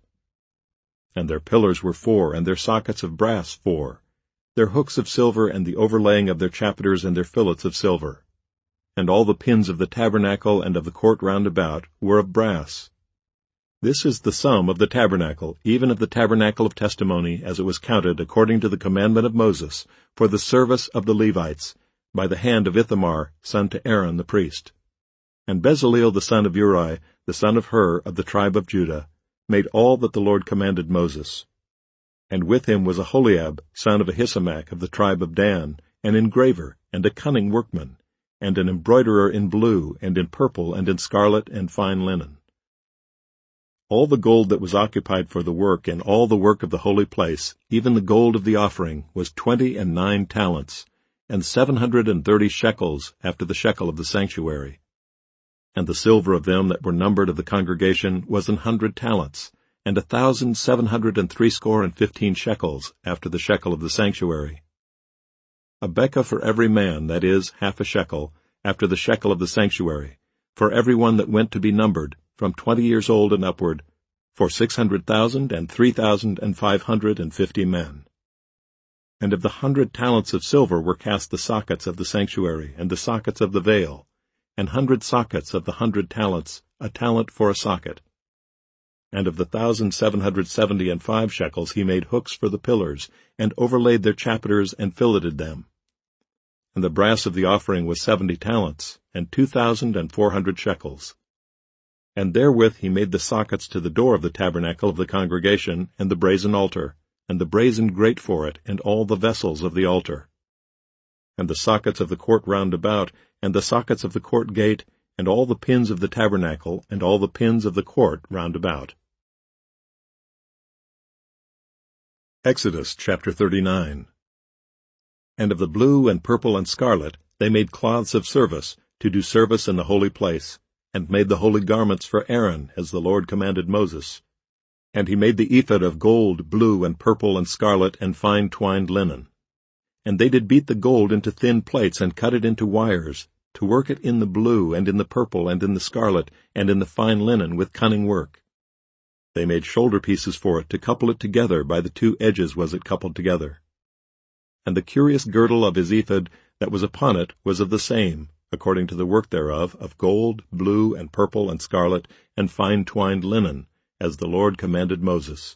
And their pillars were four, and their sockets of brass four, their hooks of silver, and the overlaying of their chapiters and their fillets of silver. and all the pins of the tabernacle and of the court round about were of brass. This is the sum of the tabernacle, even of the tabernacle of testimony, as it was counted according to the commandment of Moses, for the service of the Levites, by the hand of Ithamar, son to Aaron the priest. And Bezaleel the son of Uri, the son of Hur, of the tribe of Judah, made all that the Lord commanded Moses. And with him was Aholiab, son of Ahisamach, of the tribe of Dan, an engraver, and a cunning workman, and an embroiderer in blue, and in purple, and in scarlet, and fine linen. All the gold that was occupied for the work in all the work of the holy place, even the gold of the offering, was twenty and nine talents, and seven hundred and thirty shekels after the shekel of the sanctuary. And the silver of them that were numbered of the congregation was an hundred talents, and a thousand seven hundred and threescore and fifteen shekels after the shekel of the sanctuary. A bekah for every man, that is, half a shekel, after the shekel of the sanctuary, for every one that went to be numbered, from twenty years old and upward, for six hundred thousand and three thousand and five hundred and fifty men. And of the hundred talents of silver were cast the sockets of the sanctuary, and the sockets of the veil, an hundred sockets of the hundred talents, a talent for a socket. And of the thousand seven hundred seventy and five shekels he made hooks for the pillars, and overlaid their chapiters, and filleted them. And the brass of the offering was seventy talents, and two thousand and four hundred shekels. And therewith he made the sockets to the door of the tabernacle of the congregation, and the brazen altar, and the brazen grate for it, and all the vessels of the altar. And the sockets of the court round about, and the sockets of the court gate, and all the pins of the tabernacle, and all the pins of the court round about. Exodus chapter thirty-nine. And of the blue and purple and scarlet they made cloths of service, to do service in the holy place, and made the holy garments for Aaron, as the Lord commanded Moses. And he made the ephod of gold, blue, and purple, and scarlet, and fine twined linen. And they did beat the gold into thin plates, and cut it into wires, to work it in the blue, and in the purple, and in the scarlet, and in the fine linen, with cunning work. They made shoulder pieces for it, to couple it together, by the two edges was it coupled together. And the curious girdle of his ephod that was upon it was of the same, according to the work thereof, of gold, blue, and purple, and scarlet, and fine twined linen, as the Lord commanded Moses.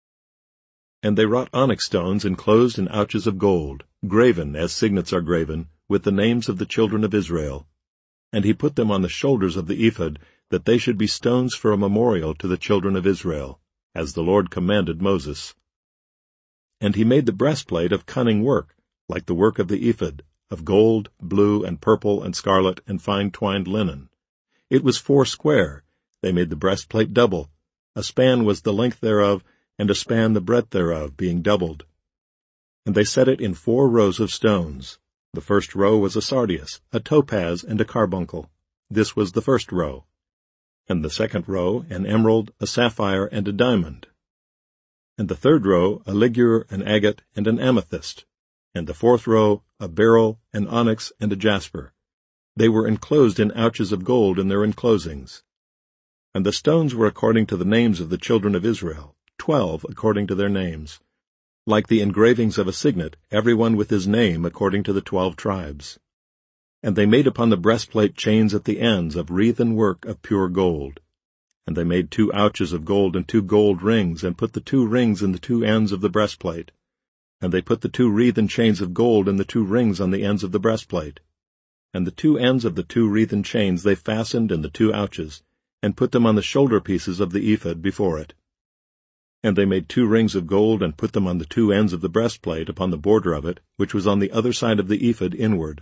And they wrought onyx stones enclosed in ouches of gold, graven, as signets are graven, with the names of the children of Israel. And he put them on the shoulders of the ephod, that they should be stones for a memorial to the children of Israel, as the Lord commanded Moses. And he made the breastplate of cunning work, like the work of the ephod, of gold, blue, and purple, and scarlet, and fine twined linen. It was four square. They made the breastplate double. A span was the length thereof, and a span the breadth thereof, being doubled. And they set it in four rows of stones. The first row was a sardius, a topaz, and a carbuncle. This was the first row. And the second row, an emerald, a sapphire, and a diamond. And the third row, a ligure, an agate, and an amethyst. And the fourth row, a beryl, an onyx, and a jasper. They were enclosed in ouches of gold in their enclosings. And the stones were according to the names of the children of Israel, twelve according to their names, like the engravings of a signet, every one with his name according to the twelve tribes. And they made upon the breastplate chains at the ends of wreathen work of pure gold. And they made two ouches of gold and two gold rings, and put the two rings in the two ends of the breastplate. And they put the two wreathen chains of gold and the two rings on the ends of the breastplate. And the two ends of the two wreathen chains they fastened in the two ouches, and put them on the shoulder pieces of the ephod before it. And they made two rings of gold, and put them on the two ends of the breastplate upon the border of it, which was on the other side of the ephod inward.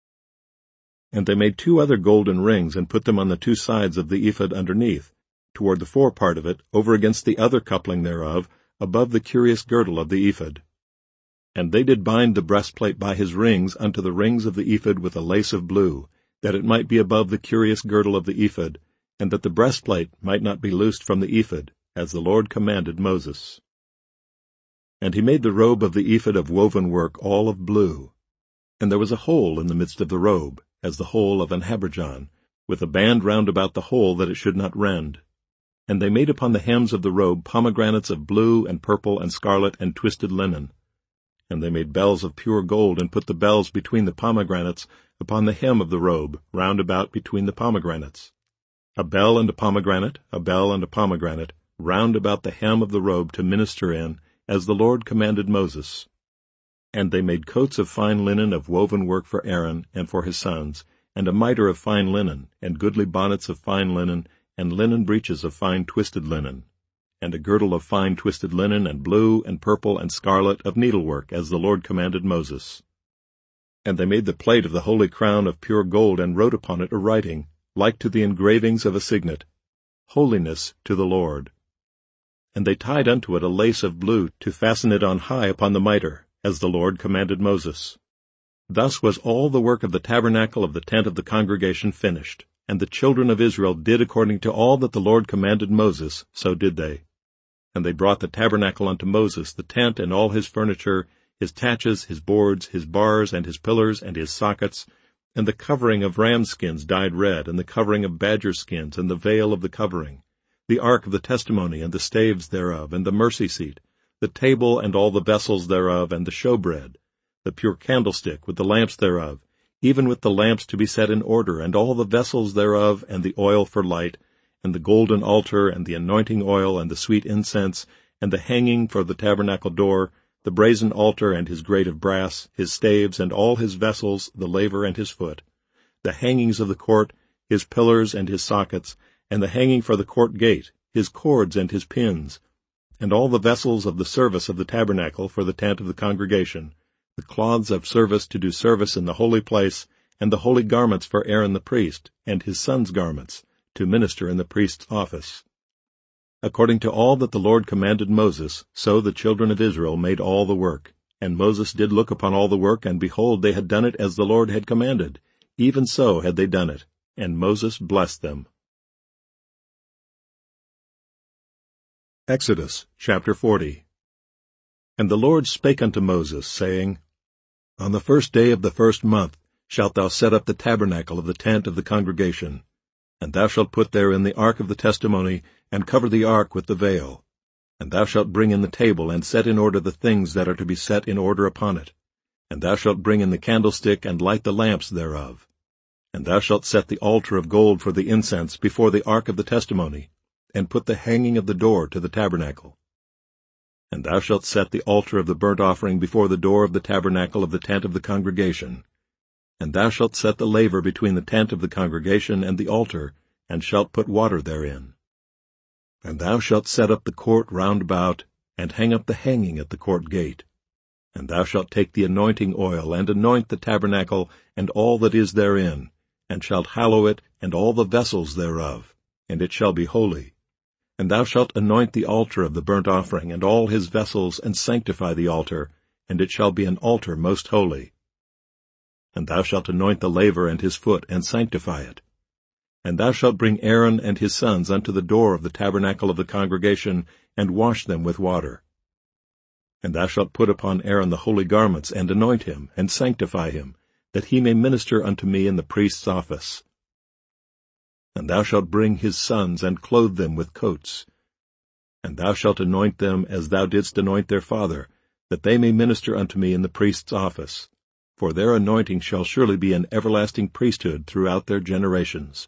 And they made two other golden rings, and put them on the two sides of the ephod underneath, toward the fore part of it, over against the other coupling thereof, above the curious girdle of the ephod. And they did bind the breastplate by his rings unto the rings of the ephod with a lace of blue, that it might be above the curious girdle of the ephod, and that the breastplate might not be loosed from the ephod, as the Lord commanded Moses. And he made the robe of the ephod of woven work all of blue. And there was a hole in the midst of the robe, as the hole of an habergeon, with a band round about the hole that it should not rend. And they made upon the hems of the robe pomegranates of blue and purple and scarlet and twisted linen. And they made bells of pure gold, and put the bells between the pomegranates upon the hem of the robe, round about between the pomegranates. A bell and a pomegranate, a bell and a pomegranate, round about the hem of the robe to minister in, as the Lord commanded Moses. And they made coats of fine linen of woven work for Aaron and for his sons, and a mitre of fine linen, and goodly bonnets of fine linen, and linen breeches of fine twisted linen, and a girdle of fine twisted linen, and blue, and purple, and scarlet, of needlework, as the Lord commanded Moses. And they made the plate of the holy crown of pure gold, and wrote upon it a writing, like to the engravings of a signet, Holiness to the Lord. And they tied unto it a lace of blue, to fasten it on high upon the mitre, as the Lord commanded Moses. Thus was all the work of the tabernacle of the tent of the congregation finished, and the children of Israel did according to all that the Lord commanded Moses, so did they. And they brought the tabernacle unto Moses, the tent and all his furniture, his taches, his boards, his bars, and his pillars, and his sockets, and the covering of ram skins dyed red, and the covering of badger skins, and the veil of the covering, the ark of the testimony, and the staves thereof, and the mercy seat, the table and all the vessels thereof, and the showbread, the pure candlestick with the lamps thereof, even with the lamps to be set in order, and all the vessels thereof, and the oil for light, and the golden altar, and the anointing oil, and the sweet incense, and the hanging for the tabernacle door, the brazen altar and his grate of brass, his staves and all his vessels, the laver and his foot, the hangings of the court, his pillars and his sockets, and the hanging for the court gate, his cords and his pins, and all the vessels of the service of the tabernacle for the tent of the congregation, the cloths of service to do service in the holy place, and the holy garments for Aaron the priest, and his sons' garments, to minister in the priest's office. According to all that the Lord commanded Moses, so the children of Israel made all the work. And Moses did look upon all the work, and behold, they had done it as the Lord had commanded. Even so had they done it, and Moses blessed them. Exodus chapter forty. And the Lord spake unto Moses, saying, On the first day of the first month shalt thou set up the tabernacle of the tent of the congregation. And thou shalt put therein the ark of the testimony, and cover the ark with the veil. And thou shalt bring in the table, and set in order the things that are to be set in order upon it. And thou shalt bring in the candlestick, and light the lamps thereof. And thou shalt set the altar of gold for the incense before the ark of the testimony, and put the hanging of the door to the tabernacle. And thou shalt set the altar of the burnt offering before the door of the tabernacle of the tent of the congregation. And thou shalt set the laver between the tent of the congregation and the altar, and shalt put water therein. And thou shalt set up the court round about, and hang up the hanging at the court gate. And thou shalt take the anointing oil, and anoint the tabernacle, and all that is therein, and shalt hallow it, and all the vessels thereof, and it shall be holy. And thou shalt anoint the altar of the burnt offering, and all his vessels, and sanctify the altar, and it shall be an altar most holy. And thou shalt anoint the laver and his foot, and sanctify it. And thou shalt bring Aaron and his sons unto the door of the tabernacle of the congregation, and wash them with water. And thou shalt put upon Aaron the holy garments, and anoint him, and sanctify him, that he may minister unto me in the priest's office. And thou shalt bring his sons, and clothe them with coats. And thou shalt anoint them as thou didst anoint their father, that they may minister unto me in the priest's office. For their anointing shall surely be an everlasting priesthood throughout their generations.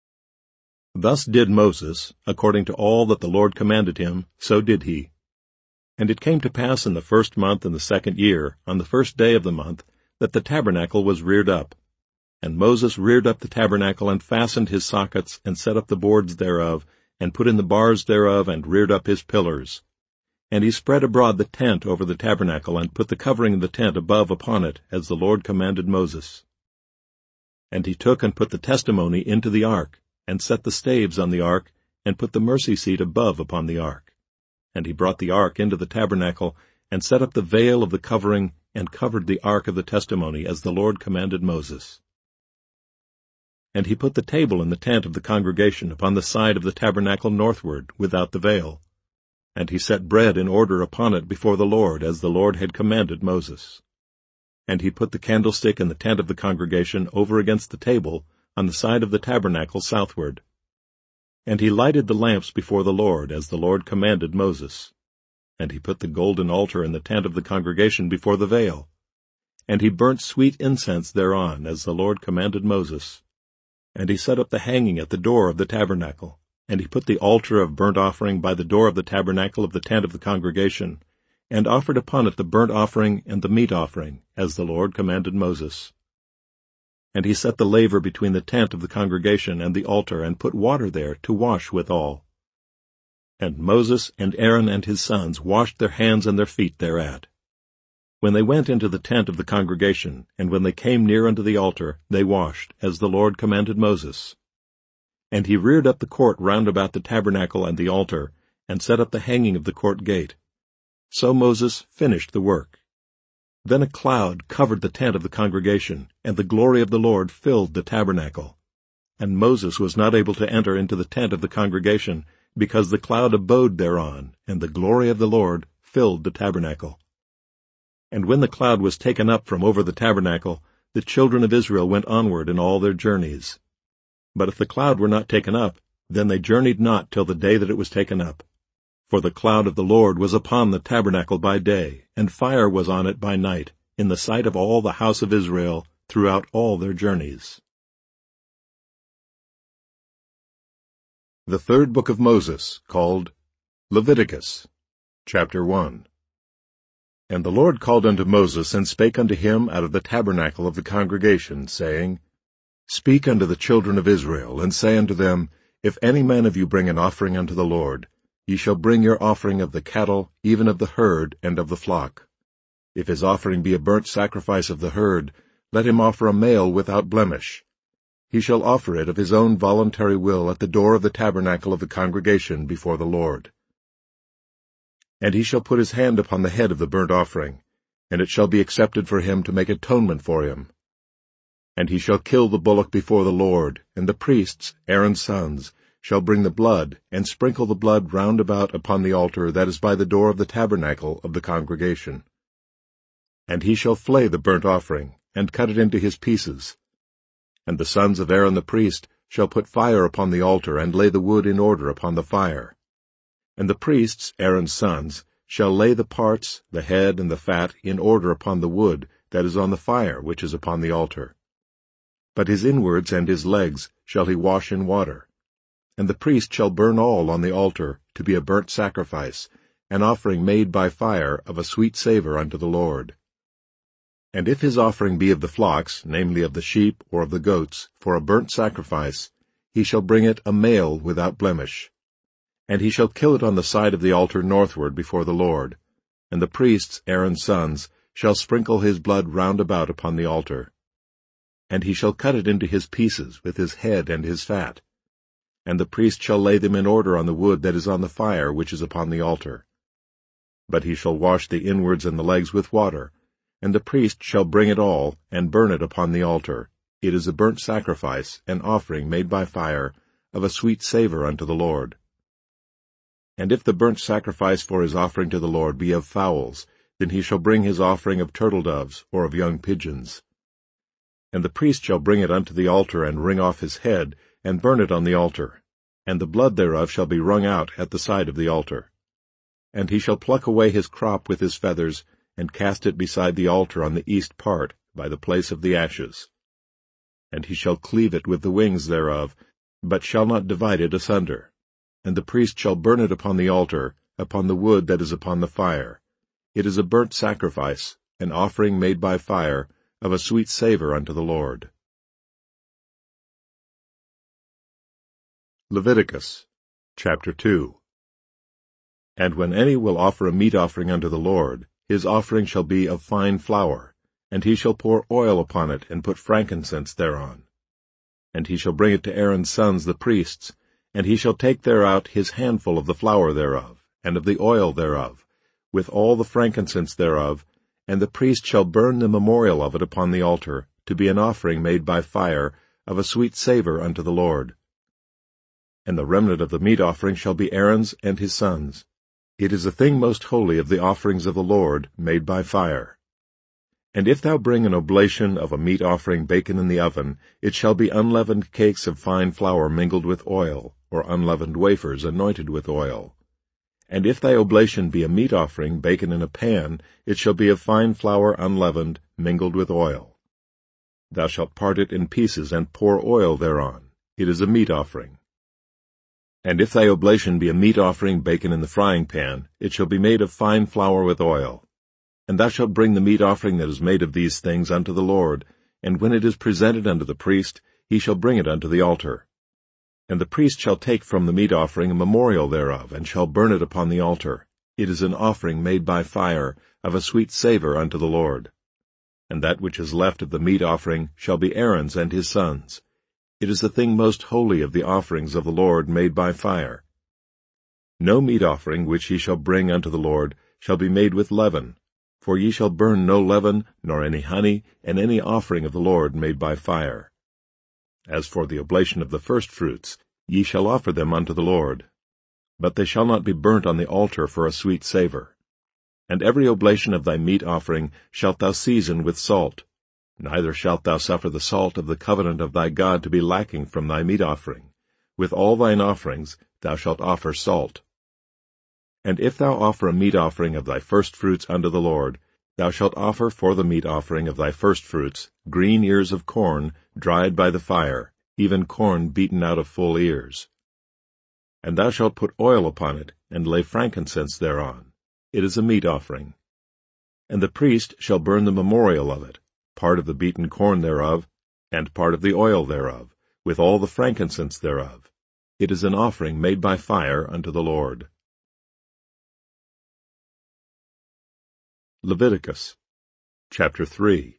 Thus did Moses, according to all that the Lord commanded him, so did he. And it came to pass in the first month in the second year, on the first day of the month, that the tabernacle was reared up. And Moses reared up the tabernacle, and fastened his sockets, and set up the boards thereof, and put in the bars thereof, and reared up his pillars. And he spread abroad the tent over the tabernacle, and put the covering of the tent above upon it, as the Lord commanded Moses. And he took and put the testimony into the ark, and set the staves on the ark, and put the mercy seat above upon the ark. And he brought the ark into the tabernacle, and set up the veil of the covering, and covered the ark of the testimony, as the Lord commanded Moses. And he put the table in the tent of the congregation upon the side of the tabernacle northward, without the veil. And he set bread in order upon it before the Lord, as the Lord had commanded Moses. And he put the candlestick in the tent of the congregation over against the table, on the side of the tabernacle southward. And he lighted the lamps before the Lord, as the Lord commanded Moses. And he put the golden altar in the tent of the congregation before the veil. And he burnt sweet incense thereon, as the Lord commanded Moses. And he set up the hanging at the door of the tabernacle. And he put the altar of burnt offering by the door of the tabernacle of the tent of the congregation, and offered upon it the burnt offering and the meat offering, as the Lord commanded Moses. And he set the laver between the tent of the congregation and the altar, and put water there to wash withal. And Moses and Aaron and his sons washed their hands and their feet thereat. When they went into the tent of the congregation, and when they came near unto the altar, they washed, as the Lord commanded Moses. And he reared up the court round about the tabernacle and the altar, and set up the hanging of the court gate. So Moses finished the work. Then a cloud covered the tent of the congregation, and the glory of the Lord filled the tabernacle. And Moses was not able to enter into the tent of the congregation, because the cloud abode thereon, and the glory of the Lord filled the tabernacle. And when the cloud was taken up from over the tabernacle, the children of Israel went onward in all their journeys. But if the cloud were not taken up, then they journeyed not till the day that it was taken up. For the cloud of the Lord was upon the tabernacle by day, and fire was on it by night, in the sight of all the house of Israel, throughout all their journeys. The third book of Moses, called Leviticus, chapter one. And the Lord called unto Moses, and spake unto him out of the tabernacle of the congregation, saying, Speak unto the children of Israel, and say unto them, If any man of you bring an offering unto the Lord, ye shall bring your offering of the cattle, even of the herd, and of the flock. If his offering be a burnt sacrifice of the herd, let him offer a male without blemish. He shall offer it of his own voluntary will at the door of the tabernacle of the congregation before the Lord. And he shall put his hand upon the head of the burnt offering, and it shall be accepted for him to make atonement for him. And he shall kill the bullock before the Lord, and the priests, Aaron's sons, shall bring the blood, and sprinkle the blood round about upon the altar that is by the door of the tabernacle of the congregation. And he shall flay the burnt offering, and cut it into his pieces. And the sons of Aaron the priest shall put fire upon the altar, and lay the wood in order upon the fire. And the priests, Aaron's sons, shall lay the parts, the head and the fat, in order upon the wood that is on the fire which is upon the altar. But his inwards and his legs shall he wash in water. And the priest shall burn all on the altar, to be a burnt sacrifice, an offering made by fire of a sweet savour unto the Lord. And if his offering be of the flocks, namely of the sheep or of the goats, for a burnt sacrifice, he shall bring it a male without blemish. And he shall kill it on the side of the altar northward before the Lord. And the priests, Aaron's sons, shall sprinkle his blood round about upon the altar. And he shall cut it into his pieces, with his head and his fat. And the priest shall lay them in order on the wood that is on the fire which is upon the altar. But he shall wash the inwards and the legs with water, and the priest shall bring it all, and burn it upon the altar. It is a burnt sacrifice, an offering made by fire, of a sweet savour unto the Lord. And if the burnt sacrifice for his offering to the Lord be of fowls, then he shall bring his offering of turtle-doves, or of young pigeons. And the priest shall bring it unto the altar, and wring off his head, and burn it on the altar. And the blood thereof shall be wrung out at the side of the altar. And he shall pluck away his crop with his feathers, and cast it beside the altar on the east part, by the place of the ashes. And he shall cleave it with the wings thereof, but shall not divide it asunder. And the priest shall burn it upon the altar, upon the wood that is upon the fire. It is a burnt sacrifice, an offering made by fire, of a sweet savour unto the Lord. Leviticus, chapter two. And when any will offer a meat offering unto the Lord, his offering shall be of fine flour, and he shall pour oil upon it, and put frankincense thereon. And he shall bring it to Aaron's sons the priests, and he shall take thereout his handful of the flour thereof, and of the oil thereof, with all the frankincense thereof, and the priest shall burn the memorial of it upon the altar, to be an offering made by fire, of a sweet savour unto the Lord. And the remnant of the meat offering shall be Aaron's and his sons. It is a thing most holy of the offerings of the Lord, made by fire. And if thou bring an oblation of a meat offering baken in the oven, it shall be unleavened cakes of fine flour mingled with oil, or unleavened wafers anointed with oil. And if thy oblation be a meat offering baken in a pan, it shall be of fine flour unleavened, mingled with oil. Thou shalt part it in pieces, and pour oil thereon. It is a meat offering. And if thy oblation be a meat offering baken in the frying pan, it shall be made of fine flour with oil. And thou shalt bring the meat offering that is made of these things unto the Lord, and when it is presented unto the priest, he shall bring it unto the altar. And the priest shall take from the meat offering a memorial thereof, and shall burn it upon the altar. It is an offering made by fire, of a sweet savour unto the Lord. And that which is left of the meat offering shall be Aaron's and his sons'. It is the thing most holy of the offerings of the Lord made by fire. No meat offering which ye shall bring unto the Lord shall be made with leaven, for ye shall burn no leaven, nor any honey, and any offering of the Lord made by fire. As for the oblation of the firstfruits, ye shall offer them unto the Lord. But they shall not be burnt on the altar for a sweet savour. And every oblation of thy meat offering shalt thou season with salt. Neither shalt thou suffer the salt of the covenant of thy God to be lacking from thy meat offering. With all thine offerings thou shalt offer salt. And if thou offer a meat offering of thy firstfruits unto the Lord, thou shalt offer for the meat offering of thy firstfruits green ears of corn, dried by the fire, even corn beaten out of full ears. And thou shalt put oil upon it, and lay frankincense thereon. It is a meat offering. And the priest shall burn the memorial of it, part of the beaten corn thereof, and part of the oil thereof, with all the frankincense thereof. It is an offering made by fire unto the Lord. Leviticus chapter three.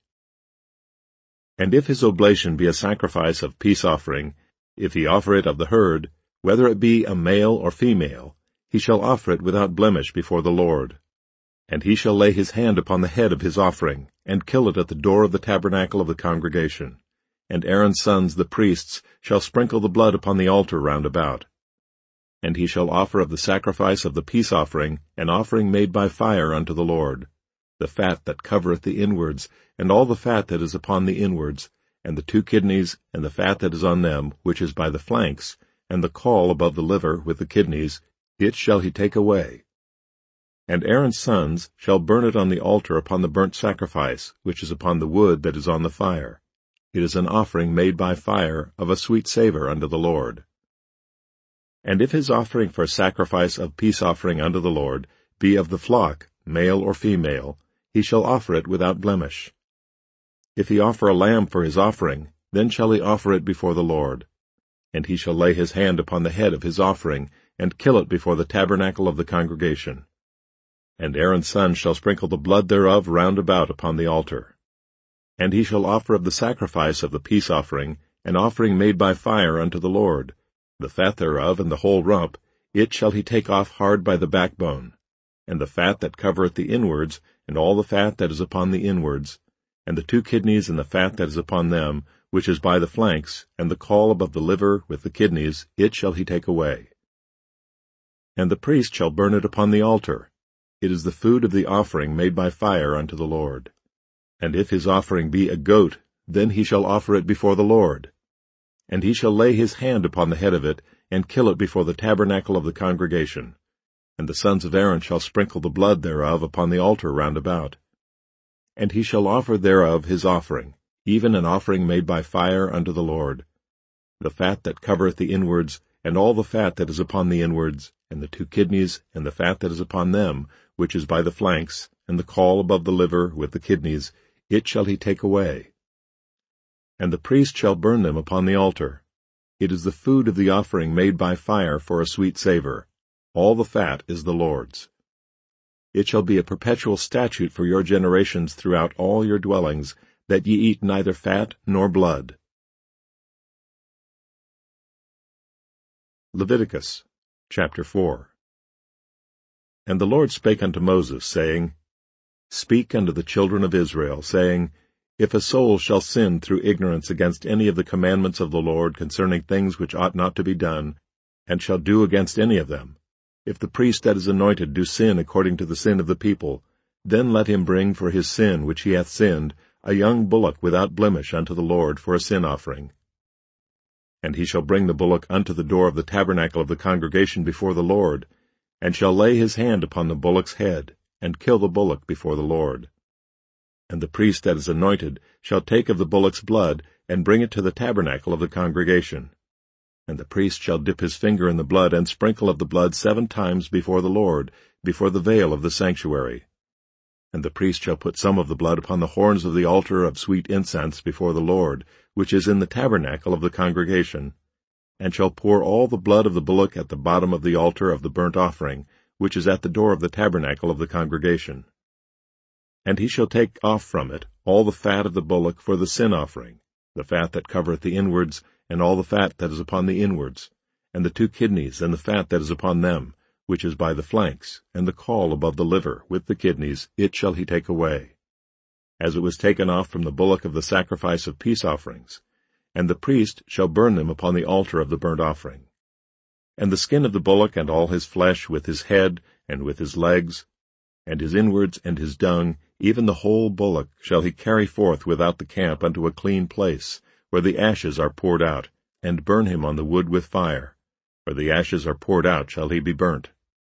And if his oblation be a sacrifice of peace offering, if he offer it of the herd, whether it be a male or female, he shall offer it without blemish before the Lord. And he shall lay his hand upon the head of his offering, and kill it at the door of the tabernacle of the congregation. And Aaron's sons the priests shall sprinkle the blood upon the altar round about. And he shall offer of the sacrifice of the peace offering an offering made by fire unto the Lord, the fat that covereth the inwards, and all the fat that is upon the inwards, and the two kidneys, and the fat that is on them, which is by the flanks, and the caul above the liver with the kidneys, it shall he take away. And Aaron's sons shall burn it on the altar upon the burnt sacrifice, which is upon the wood that is on the fire. It is an offering made by fire, of a sweet savour unto the Lord. And if his offering for sacrifice of peace offering unto the Lord be of the flock, male or female, he shall offer it without blemish. If he offer a lamb for his offering, then shall he offer it before the Lord. And he shall lay his hand upon the head of his offering, and kill it before the tabernacle of the congregation. And Aaron's son shall sprinkle the blood thereof round about upon the altar. And he shall offer of the sacrifice of the peace offering an offering made by fire unto the Lord, the fat thereof and the whole rump, it shall he take off hard by the backbone, and the fat that covereth the inwards, and all the fat that is upon the inwards, and the two kidneys and the fat that is upon them, which is by the flanks, and the caul above the liver with the kidneys, it shall he take away. And the priest shall burn it upon the altar. It is the food of the offering made by fire unto the Lord. And if his offering be a goat, then he shall offer it before the Lord. And he shall lay his hand upon the head of it, and kill it before the tabernacle of the congregation. And the sons of Aaron shall sprinkle the blood thereof upon the altar round about. And he shall offer thereof his offering, even an offering made by fire unto the Lord, the fat that covereth the inwards, and all the fat that is upon the inwards, and the two kidneys, and the fat that is upon them, which is by the flanks, and the caul above the liver with the kidneys, it shall he take away. And the priest shall burn them upon the altar. It is the food of the offering made by fire for a sweet savour. All the fat is the Lord's. It shall be a perpetual statute for your generations throughout all your dwellings, that ye eat neither fat nor blood. Leviticus chapter four. And the Lord spake unto Moses, saying, Speak unto the children of Israel, saying, If a soul shall sin through ignorance against any of the commandments of the Lord concerning things which ought not to be done, and shall do against any of them, if the priest that is anointed do sin according to the sin of the people, then let him bring for his sin which he hath sinned a young bullock without blemish unto the Lord for a sin offering. And he shall bring the bullock unto the door of the tabernacle of the congregation before the Lord, and shall lay his hand upon the bullock's head, and kill the bullock before the Lord. And the priest that is anointed shall take of the bullock's blood, and bring it to the tabernacle of the congregation. And the priest shall dip his finger in the blood, and sprinkle of the blood seven times before the Lord, before the veil of the sanctuary. And the priest shall put some of the blood upon the horns of the altar of sweet incense before the Lord, which is in the tabernacle of the congregation, and shall pour all the blood of the bullock at the bottom of the altar of the burnt offering, which is at the door of the tabernacle of the congregation. And he shall take off from it all the fat of the bullock for the sin offering, the fat that covereth the inwards, and all the fat that is upon the inwards, and the two kidneys, and the fat that is upon them, which is by the flanks, and the caul above the liver, with the kidneys, it shall he take away, as it was taken off from the bullock of the sacrifice of peace offerings, and the priest shall burn them upon the altar of the burnt offering. And the skin of the bullock, and all his flesh, with his head, and with his legs, and his inwards, and his dung, even the whole bullock, shall he carry forth without the camp unto a clean place, where the ashes are poured out, and burn him on the wood with fire. Where the ashes are poured out shall he be burnt.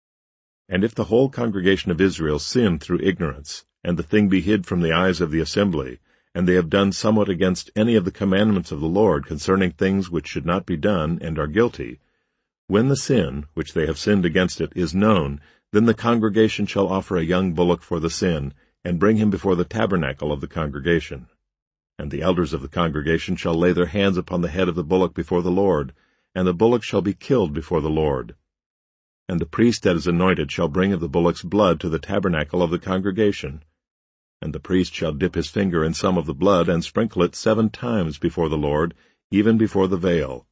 And if the whole congregation of Israel sin through ignorance, and the thing be hid from the eyes of the assembly, and they have done somewhat against any of the commandments of the Lord concerning things which should not be done, and are guilty, when the sin, which they have sinned against it, is known, then the congregation shall offer a young bullock for the sin, and bring him before the tabernacle of the congregation. And the elders of the congregation shall lay their hands upon the head of the bullock before the Lord, and the bullock shall be killed before the Lord. And the priest that is anointed shall bring of the bullock's blood to the tabernacle of the congregation. And the priest shall dip his finger in some of the blood, and sprinkle it seven times before the Lord, even before the veil.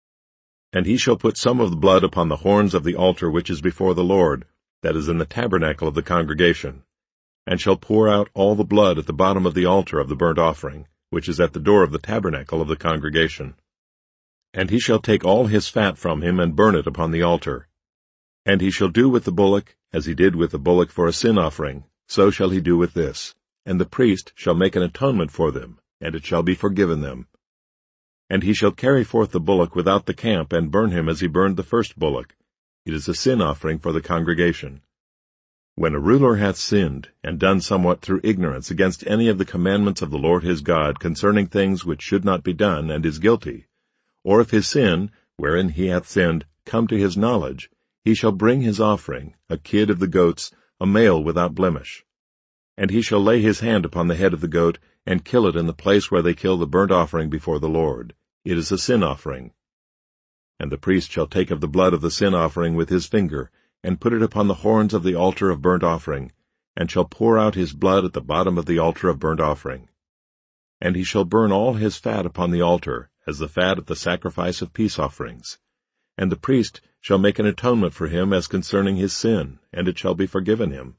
And he shall put some of the blood upon the horns of the altar which is before the Lord, that is in the tabernacle of the congregation, and shall pour out all the blood at the bottom of the altar of the burnt offering, which is at the door of the tabernacle of the congregation. And he shall take all his fat from him, and burn it upon the altar. And he shall do with the bullock, as he did with the bullock for a sin offering, so shall he do with this. And the priest shall make an atonement for them, and it shall be forgiven them. And he shall carry forth the bullock without the camp, and burn him as he burned the first bullock. It is a sin offering for the congregation. When a ruler hath sinned, and done somewhat through ignorance against any of the commandments of the Lord his God concerning things which should not be done, and is guilty, or if his sin, wherein he hath sinned, come to his knowledge, he shall bring his offering, a kid of the goats, a male without blemish. And he shall lay his hand upon the head of the goat, and kill it in the place where they kill the burnt offering before the Lord. It is a sin offering. And the priest shall take of the blood of the sin offering with his finger, and put it upon the horns of the altar of burnt offering, and shall pour out his blood at the bottom of the altar of burnt offering. And he shall burn all his fat upon the altar, as the fat of the sacrifice of peace offerings. And the priest shall make an atonement for him as concerning his sin, and it shall be forgiven him.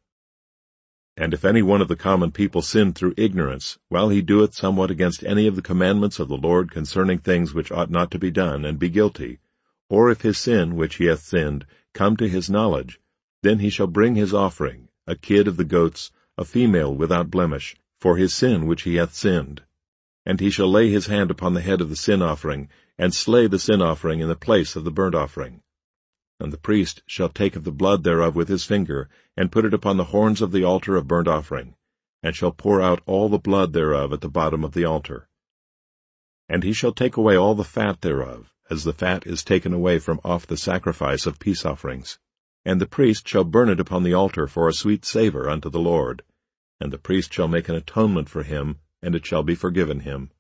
And if any one of the common people sin through ignorance, while he doeth somewhat against any of the commandments of the Lord concerning things which ought not to be done, and be guilty, or if his sin, which he hath sinned, come to his knowledge, then he shall bring his offering, a kid of the goats, a female without blemish, for his sin which he hath sinned. And he shall lay his hand upon the head of the sin offering, and slay the sin offering in the place of the burnt offering. And the priest shall take of the blood thereof with his finger, and put it upon the horns of the altar of burnt offering, and shall pour out all the blood thereof at the bottom of the altar. And he shall take away all the fat thereof, as the fat is taken away from off the sacrifice of peace offerings. And the priest shall burn it upon the altar for a sweet savour unto the Lord. And the priest shall make an atonement for him, and it shall be forgiven him.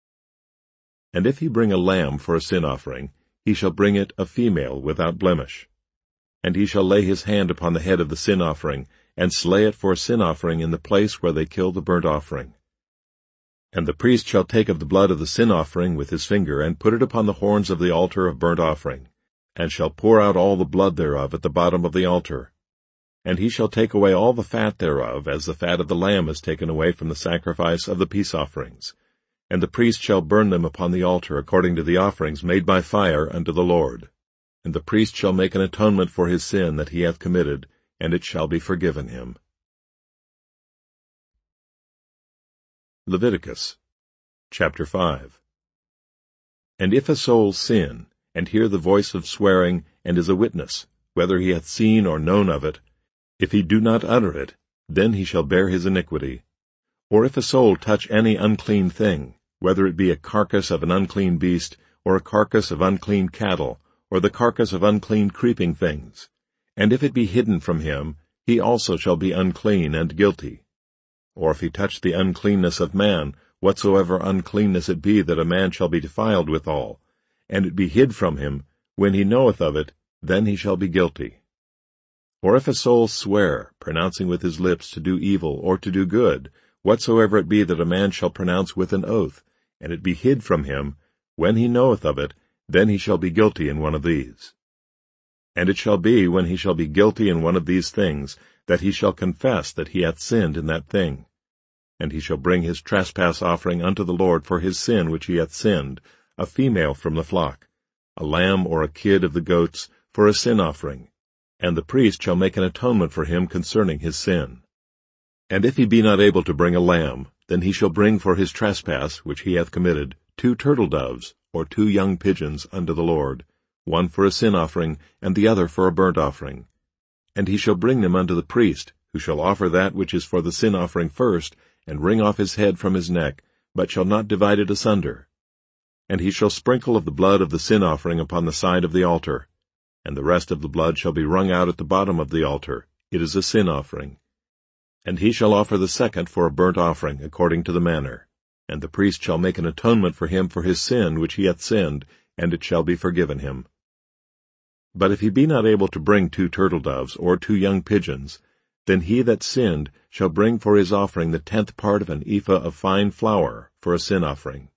And if he bring a lamb for a sin offering, he shall bring it a female without blemish. And he shall lay his hand upon the head of the sin offering, and slay it for a sin offering in the place where they kill the burnt offering. And the priest shall take of the blood of the sin offering with his finger, and put it upon the horns of the altar of burnt offering, and shall pour out all the blood thereof at the bottom of the altar. And he shall take away all the fat thereof, as the fat of the lamb is taken away from the sacrifice of the peace offerings. And the priest shall burn them upon the altar according to the offerings made by fire unto the Lord. And the priest shall make an atonement for his sin that he hath committed, and it shall be forgiven him. Leviticus chapter five. And if a soul sin, and hear the voice of swearing, and is a witness, whether he hath seen or known of it, if he do not utter it, then he shall bear his iniquity. Or if a soul touch any unclean thing, whether it be a carcass of an unclean beast, or a carcass of unclean cattle, or the carcass of unclean creeping things, and if it be hidden from him, he also shall be unclean and guilty. Or if he touch the uncleanness of man, whatsoever uncleanness it be that a man shall be defiled withal, and it be hid from him, when he knoweth of it, then he shall be guilty. Or if a soul swear, pronouncing with his lips to do evil or to do good, whatsoever it be that a man shall pronounce with an oath, and it be hid from him, when he knoweth of it, then he shall be guilty in one of these. And it shall be, when he shall be guilty in one of these things, that he shall confess that he hath sinned in that thing. And he shall bring his trespass offering unto the Lord for his sin which he hath sinned, a female from the flock, a lamb or a kid of the goats, for a sin offering, and the priest shall make an atonement for him concerning his sin. And if he be not able to bring a lamb, then he shall bring for his trespass which he hath committed two turtle doves, or two young pigeons unto the Lord, one for a sin offering, and the other for a burnt offering. And he shall bring them unto the priest, who shall offer that which is for the sin offering first, and wring off his head from his neck, but shall not divide it asunder. And he shall sprinkle of the blood of the sin offering upon the side of the altar, and the rest of the blood shall be wrung out at the bottom of the altar. It is a sin offering. And he shall offer the second for a burnt offering, according to the manner. And the priest shall make an atonement for him for his sin which he hath sinned, and it shall be forgiven him. But if he be not able to bring two turtle doves or two young pigeons, then he that sinned shall bring for his offering the tenth part of an ephah of fine flour for a sin offering.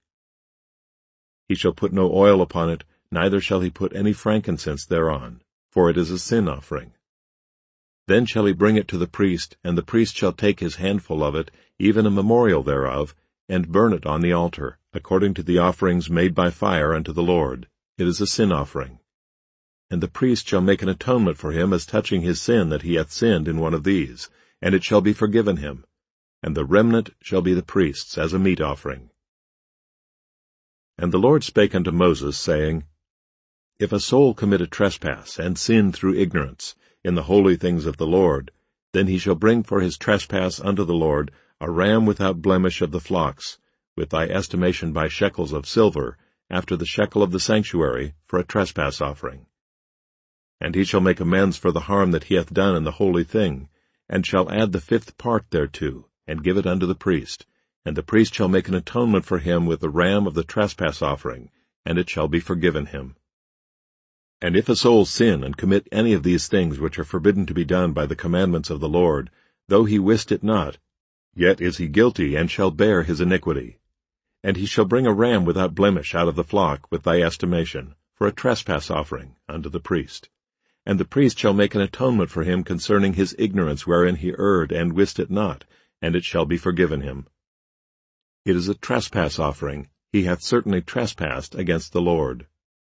He shall put no oil upon it, neither shall he put any frankincense thereon, for it is a sin offering. Then shall he bring it to the priest, and the priest shall take his handful of it, even a memorial thereof, and burn it on the altar, according to the offerings made by fire unto the Lord. It is a sin offering. And the priest shall make an atonement for him as touching his sin that he hath sinned in one of these, and it shall be forgiven him. And the remnant shall be the priest's as a meat offering. And the Lord spake unto Moses, saying, If a soul commit a trespass, and sin through ignorance, in the holy things of the Lord, then he shall bring for his trespass unto the Lord a ram without blemish of the flocks, with thy estimation by shekels of silver, after the shekel of the sanctuary, for a trespass offering. And he shall make amends for the harm that he hath done in the holy thing, and shall add the fifth part thereto, and give it unto the priest. And the priest shall make an atonement for him with the ram of the trespass offering, and it shall be forgiven him. And if a soul sin and commit any of these things which are forbidden to be done by the commandments of the Lord, though he wist it not, yet is he guilty, and shall bear his iniquity. And he shall bring a ram without blemish out of the flock with thy estimation, for a trespass offering unto the priest. And the priest shall make an atonement for him concerning his ignorance wherein he erred and wist it not, and it shall be forgiven him. It is a trespass offering. He hath certainly trespassed against the Lord.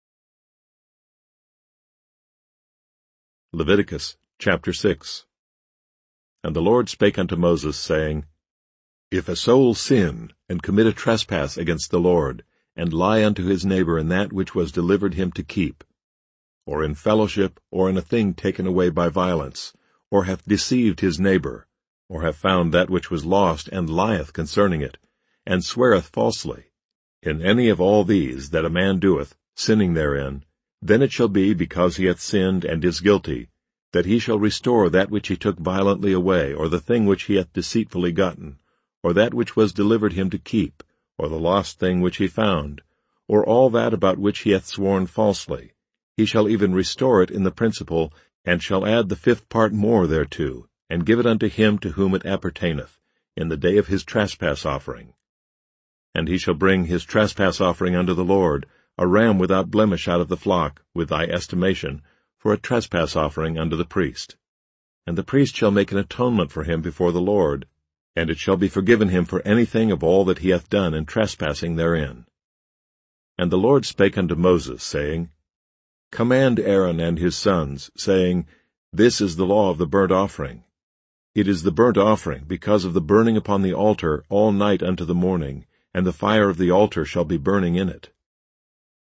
Leviticus chapter six. And the Lord spake unto Moses, saying, If a soul sin, and commit a trespass against the Lord, and lie unto his neighbor in that which was delivered him to keep, or in fellowship, or in a thing taken away by violence, or hath deceived his neighbor, or hath found that which was lost, and lieth concerning it, and sweareth falsely, in any of all these that a man doeth, sinning therein, then it shall be, because he hath sinned and is guilty, that he shall restore that which he took violently away, or the thing which he hath deceitfully gotten, or that which was delivered him to keep, or the lost thing which he found, or all that about which he hath sworn falsely. He shall even restore it in the principal, and shall add the fifth part more thereto, and give it unto him to whom it appertaineth, in the day of his trespass offering. And he shall bring his trespass offering unto the Lord, a ram without blemish out of the flock, with thy estimation, for a trespass offering unto the priest. And the priest shall make an atonement for him before the Lord, and it shall be forgiven him for anything of all that he hath done in trespassing therein. And the Lord spake unto Moses, saying, Command Aaron and his sons, saying, This is the law of the burnt offering. It is the burnt offering, because of the burning upon the altar all night unto the morning, and the fire of the altar shall be burning in it.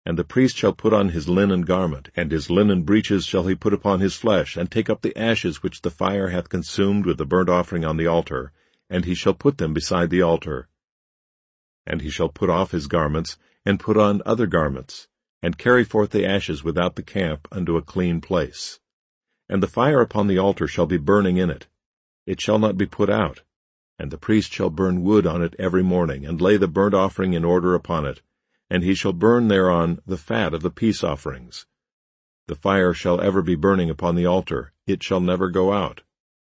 And the priest shall put on his linen garment, and his linen breeches shall he put upon his flesh, and take up the ashes which the fire hath consumed with the burnt offering on the altar, and he shall put them beside the altar. And he shall put off his garments, and put on other garments, and carry forth the ashes without the camp unto a clean place. And the fire upon the altar shall be burning in it. It shall not be put out. And the priest shall burn wood on it every morning, and lay the burnt offering in order upon it, and he shall burn thereon the fat of the peace offerings. The fire shall ever be burning upon the altar, it shall never go out.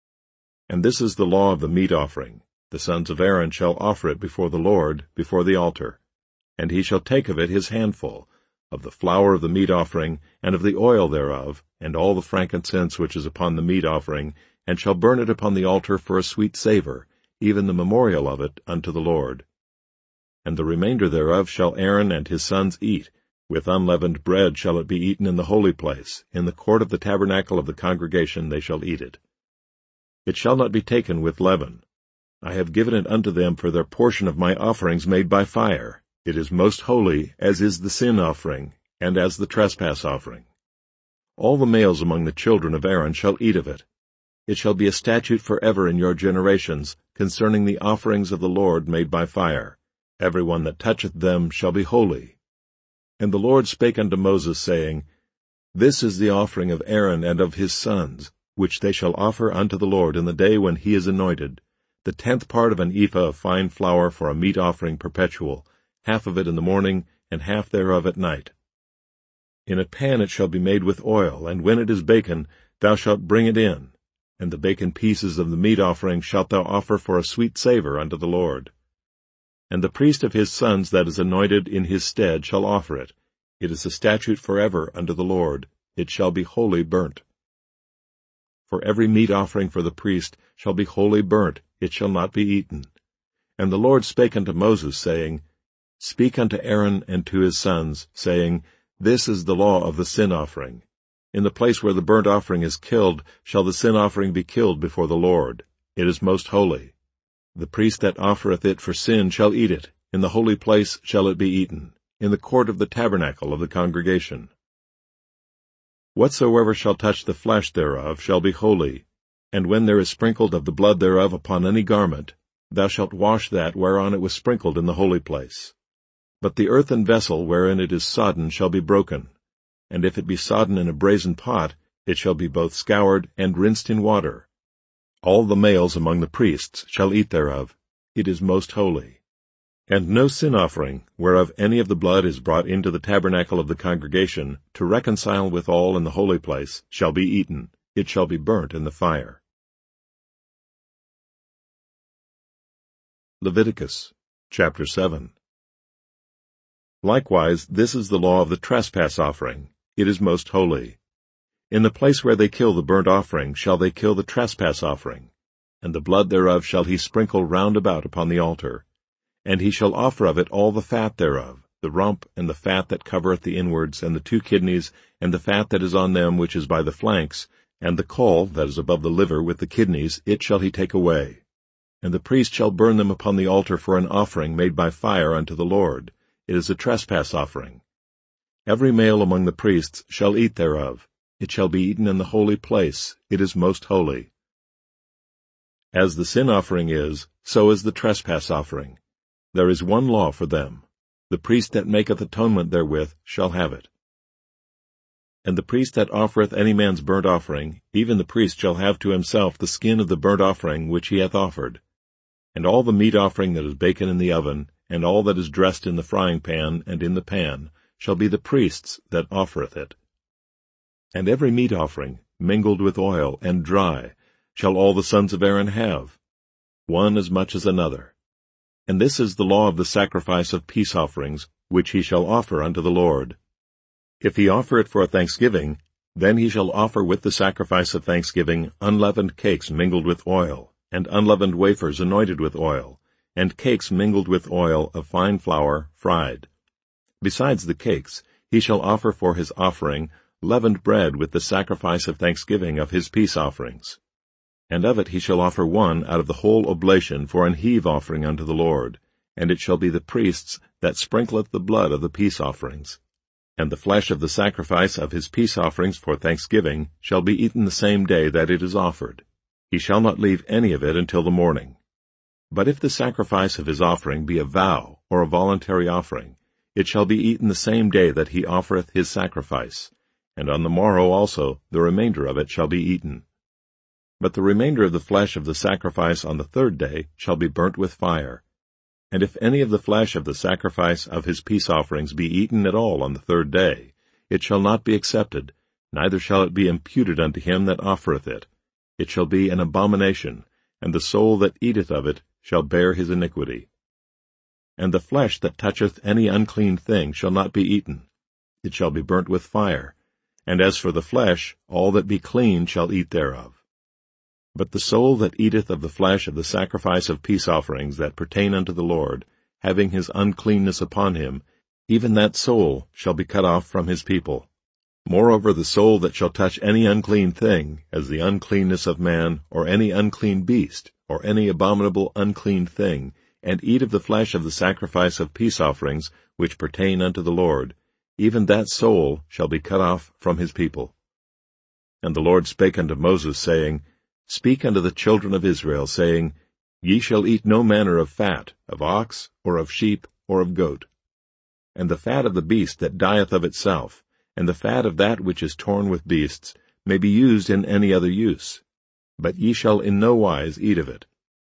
And this is the law of the meat offering. The sons of Aaron shall offer it before the Lord, before the altar. And he shall take of it his handful, of the flour of the meat offering, and of the oil thereof, and all the frankincense which is upon the meat offering, and shall burn it upon the altar for a sweet savour, even the memorial of it unto the Lord. And the remainder thereof shall Aaron and his sons eat. With unleavened bread shall it be eaten in the holy place. In the court of the tabernacle of the congregation they shall eat it. It shall not be taken with leaven. I have given it unto them for their portion of my offerings made by fire. It is most holy, as is the sin offering, and as the trespass offering. All the males among the children of Aaron shall eat of it. It shall be a statute forever in your generations, concerning the offerings of the Lord made by fire. Every one that toucheth them shall be holy. And the Lord spake unto Moses, saying, This is the offering of Aaron and of his sons, which they shall offer unto the Lord in the day when he is anointed, the tenth part of an ephah of fine flour for a meat offering perpetual, half of it in the morning, and half thereof at night. In a pan it shall be made with oil, and when it is baken, thou shalt bring it in, and the baken pieces of the meat offering shalt thou offer for a sweet savour unto the Lord. And the priest of his sons that is anointed in his stead shall offer it. It is a statute forever unto the Lord. It shall be wholly burnt. For every meat offering for the priest shall be wholly burnt, it shall not be eaten. And the Lord spake unto Moses, saying, Speak unto Aaron and to his sons, saying, This is the law of the sin offering. In the place where the burnt offering is killed shall the sin offering be killed before the Lord. It is most holy. The priest that offereth it for sin shall eat it. In the holy place shall it be eaten, in the court of the tabernacle of the congregation. Whatsoever shall touch the flesh thereof shall be holy, and when there is sprinkled of the blood thereof upon any garment, thou shalt wash that whereon it was sprinkled in the holy place. But the earthen vessel wherein it is sodden shall be broken, and if it be sodden in a brazen pot, it shall be both scoured and rinsed in water. All the males among the priests shall eat thereof. It is most holy. And no sin offering, whereof any of the blood is brought into the tabernacle of the congregation, to reconcile with all in the holy place, shall be eaten. It shall be burnt in the fire. Leviticus chapter seven. Likewise, this is the law of the trespass offering. It is most holy. In the place where they kill the burnt offering shall they kill the trespass offering, and the blood thereof shall he sprinkle round about upon the altar. And he shall offer of it all the fat thereof, the rump, and the fat that covereth the inwards, and the two kidneys, and the fat that is on them which is by the flanks, and the caul that is above the liver with the kidneys, it shall he take away. And the priest shall burn them upon the altar for an offering made by fire unto the Lord. It is a trespass offering. Every male among the priests shall eat thereof. It shall be eaten in the holy place. It is most holy. As the sin offering is, so is the trespass offering. There is one law for them. The priest that maketh atonement therewith shall have it. And the priest that offereth any man's burnt offering, even the priest shall have to himself the skin of the burnt offering which he hath offered. And all the meat offering that is baken in the oven, and all that is dressed in the frying pan and in the pan, shall be the priest's that offereth it. And every meat offering, mingled with oil, and dry, shall all the sons of Aaron have, one as much as another. And this is the law of the sacrifice of peace offerings, which he shall offer unto the Lord. If he offer it for a thanksgiving, then he shall offer with the sacrifice of thanksgiving unleavened cakes mingled with oil, and unleavened wafers anointed with oil, and cakes mingled with oil of fine flour fried. Besides the cakes, he shall offer for his offering leavened bread with the sacrifice of thanksgiving of his peace offerings. And of it he shall offer one out of the whole oblation for an heave offering unto the Lord, and it shall be the priest's that sprinkleth the blood of the peace offerings. And the flesh of the sacrifice of his peace offerings for thanksgiving shall be eaten the same day that it is offered. He shall not leave any of it until the morning. But if the sacrifice of his offering be a vow or a voluntary offering, it shall be eaten the same day that he offereth his sacrifice, and on the morrow also the remainder of it shall be eaten. But the remainder of the flesh of the sacrifice on the third day shall be burnt with fire. And if any of the flesh of the sacrifice of his peace offerings be eaten at all on the third day, it shall not be accepted, neither shall it be imputed unto him that offereth it. It shall be an abomination, and the soul that eateth of it shall bear his iniquity. And the flesh that toucheth any unclean thing shall not be eaten. It shall be burnt with fire. And as for the flesh, all that be clean shall eat thereof. But the soul that eateth of the flesh of the sacrifice of peace offerings that pertain unto the Lord, having his uncleanness upon him, even that soul shall be cut off from his people. Moreover, the soul that shall touch any unclean thing, as the uncleanness of man, or any unclean beast, or any abominable unclean thing, and eat of the flesh of the sacrifice of peace offerings, which pertain unto the Lord, even that soul shall be cut off from his people. And the Lord spake unto Moses, saying, Speak unto the children of Israel, saying, Ye shall eat no manner of fat, of ox, or of sheep, or of goat. And the fat of the beast that dieth of itself, and the fat of that which is torn with beasts, may be used in any other use. But ye shall in no wise eat of it.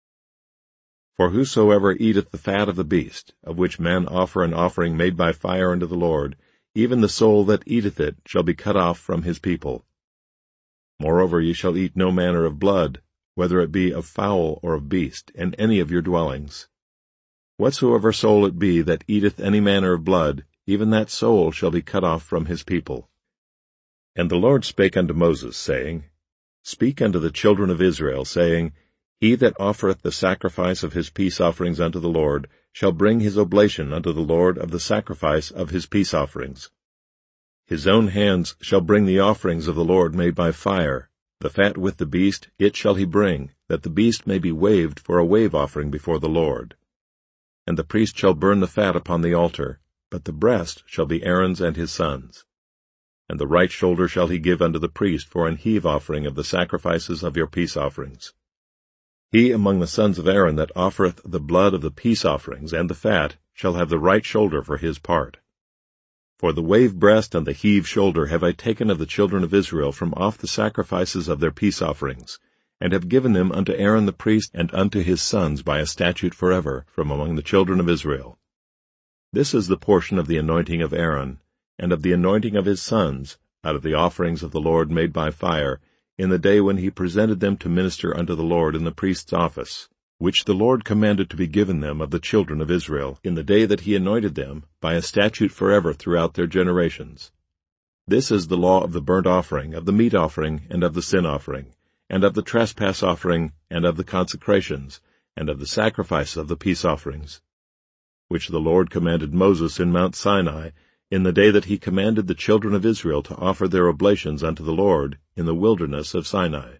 For whosoever eateth the fat of the beast, of which men offer an offering made by fire unto the Lord, even the soul that eateth it shall be cut off from his people. Moreover, ye shall eat no manner of blood, whether it be of fowl or of beast, in any of your dwellings. Whatsoever soul it be that eateth any manner of blood, even that soul shall be cut off from his people. And the Lord spake unto Moses, saying, Speak unto the children of Israel, saying, He that offereth the sacrifice of his peace offerings unto the Lord shall bring his oblation unto the Lord of the sacrifice of his peace offerings. His own hands shall bring the offerings of the Lord made by fire. The fat with the beast, it shall he bring, that the beast may be waved for a wave offering before the Lord. And the priest shall burn the fat upon the altar, but the breast shall be Aaron's and his sons'. And the right shoulder shall he give unto the priest for an heave offering of the sacrifices of your peace offerings. He among the sons of Aaron that offereth the blood of the peace offerings and the fat shall have the right shoulder for his part. For the wave breast and the heave shoulder have I taken of the children of Israel from off the sacrifices of their peace offerings, and have given them unto Aaron the priest and unto his sons by a statute forever from among the children of Israel. This is the portion of the anointing of Aaron, and of the anointing of his sons, out of the offerings of the Lord made by fire, in the day when he presented them to minister unto the Lord in the priest's office, which the Lord commanded to be given them of the children of Israel, in the day that he anointed them, by a statute forever throughout their generations. This is the law of the burnt offering, of the meat offering, and of the sin offering, and of the trespass offering, and of the consecrations, and of the sacrifice of the peace offerings, which the Lord commanded Moses in Mount Sinai, in the day that he commanded the children of Israel to offer their oblations unto the Lord in the wilderness of Sinai.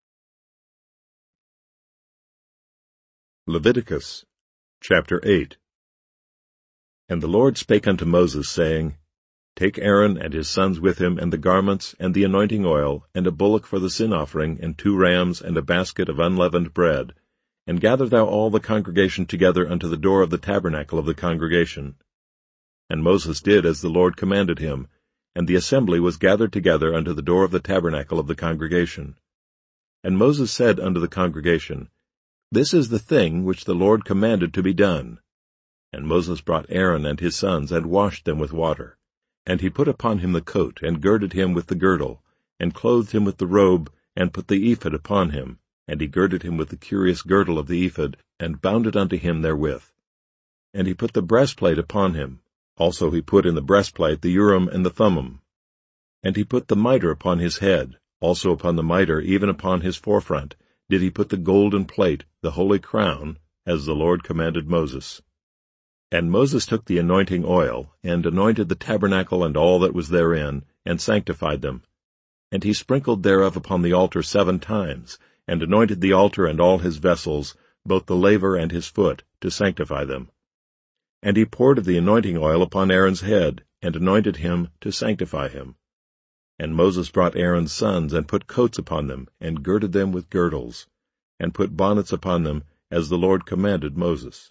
Leviticus chapter eight. And the Lord spake unto Moses, saying, Take Aaron and his sons with him, and the garments, and the anointing oil, and a bullock for the sin offering, and two rams, and a basket of unleavened bread, and gather thou all the congregation together unto the door of the tabernacle of the congregation. And Moses did as the Lord commanded him, and the assembly was gathered together unto the door of the tabernacle of the congregation. And Moses said unto the congregation, This is the thing which the Lord commanded to be done. And Moses brought Aaron and his sons, and washed them with water. And he put upon him the coat, and girded him with the girdle, and clothed him with the robe, and put the ephod upon him, and he girded him with the curious girdle of the ephod, and bound it unto him therewith. And he put the breastplate upon him. Also he put in the breastplate the Urim and the Thummim. And he put the mitre upon his head, also upon the mitre, even upon his forefront, did he put the golden plate, the holy crown, as the Lord commanded Moses. And Moses took the anointing oil, and anointed the tabernacle and all that was therein, and sanctified them. And he sprinkled thereof upon the altar seven times, and anointed the altar and all his vessels, both the laver and his foot, to sanctify them. And he poured of the anointing oil upon Aaron's head, and anointed him to sanctify him. And Moses brought Aaron's sons, and put coats upon them, and girded them with girdles, and put bonnets upon them, as the Lord commanded Moses.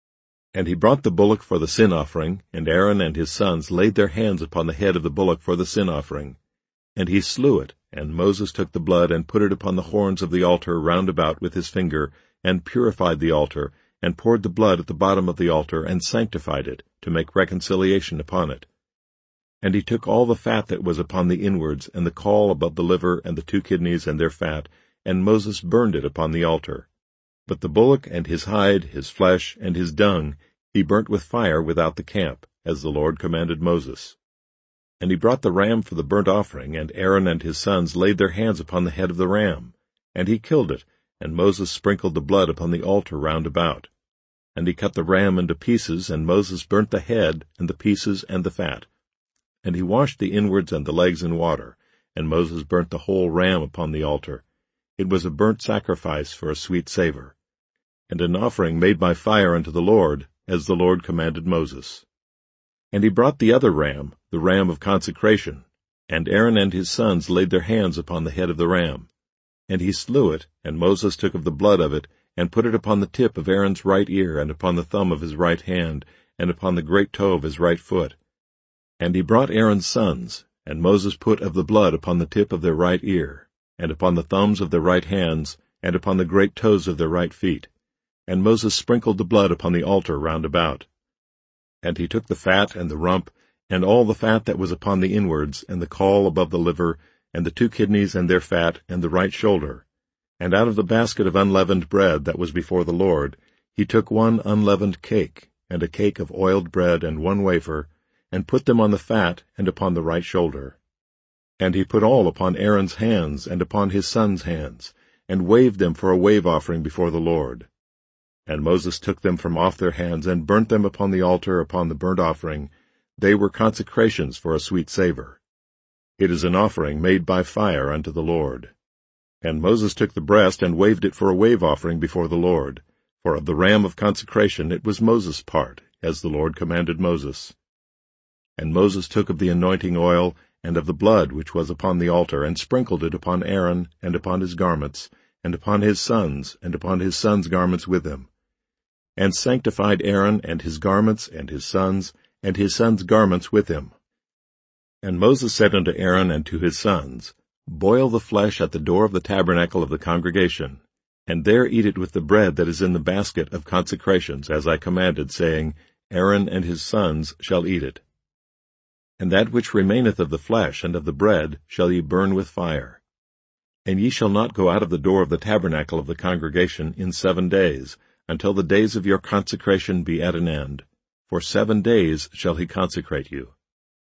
And he brought the bullock for the sin offering, and Aaron and his sons laid their hands upon the head of the bullock for the sin offering. And he slew it, and Moses took the blood, and put it upon the horns of the altar round about with his finger, and purified the altar, and poured the blood at the bottom of the altar, and sanctified it, to make reconciliation upon it. And he took all the fat that was upon the inwards, and the caul above the liver, and the two kidneys and their fat, and Moses burned it upon the altar. But the bullock and his hide, his flesh, and his dung, he burnt with fire without the camp, as the Lord commanded Moses. And he brought the ram for the burnt offering, and Aaron and his sons laid their hands upon the head of the ram. And he killed it, and Moses sprinkled the blood upon the altar round about. And he cut the ram into pieces, and Moses burnt the head, and the pieces, and the fat. And he washed the inwards and the legs in water, and Moses burnt the whole ram upon the altar. It was a burnt sacrifice for a sweet savor, and an offering made by fire unto the Lord, as the Lord commanded Moses. And he brought the other ram, the ram of consecration, and Aaron and his sons laid their hands upon the head of the ram. And he slew it, and Moses took of the blood of it, and put it upon the tip of Aaron's right ear, and upon the thumb of his right hand, and upon the great toe of his right foot. And he brought Aaron's sons, and Moses put of the blood upon the tip of their right ear, and upon the thumbs of their right hands, and upon the great toes of their right feet. And Moses sprinkled the blood upon the altar round about. And he took the fat and the rump, and all the fat that was upon the inwards, and the caul above the liver, and the two kidneys and their fat, and the right shoulder. And out of the basket of unleavened bread that was before the Lord, he took one unleavened cake, and a cake of oiled bread, and one wafer, and put them on the fat, and upon the right shoulder. And he put all upon Aaron's hands, and upon his sons' hands, and waved them for a wave offering before the Lord. And Moses took them from off their hands, and burnt them upon the altar upon the burnt offering. They were consecrations for a sweet savor. It is an offering made by fire unto the Lord. And Moses took the breast, and waved it for a wave offering before the Lord. For of the ram of consecration it was Moses' part, as the Lord commanded Moses. And Moses took of the anointing oil, and of the blood which was upon the altar, and sprinkled it upon Aaron, and upon his garments, and upon his sons, and upon his sons' garments with him. And sanctified Aaron and his garments, and his sons, and his sons' garments with him. And Moses said unto Aaron and to his sons, Boil the flesh at the door of the tabernacle of the congregation, and there eat it with the bread that is in the basket of consecrations, as I commanded, saying, Aaron and his sons shall eat it. And that which remaineth of the flesh and of the bread shall ye burn with fire. And ye shall not go out of the door of the tabernacle of the congregation in seven days, until the days of your consecration be at an end. For seven days shall he consecrate you.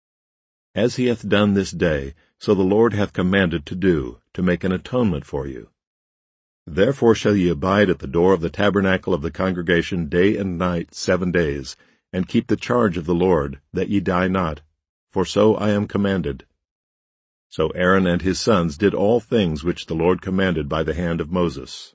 As he hath done this day, so the Lord hath commanded to do, to make an atonement for you. Therefore shall ye abide at the door of the tabernacle of the congregation day and night seven days, and keep the charge of the Lord, that ye die not, for so I am commanded. So Aaron and his sons did all things which the Lord commanded by the hand of Moses.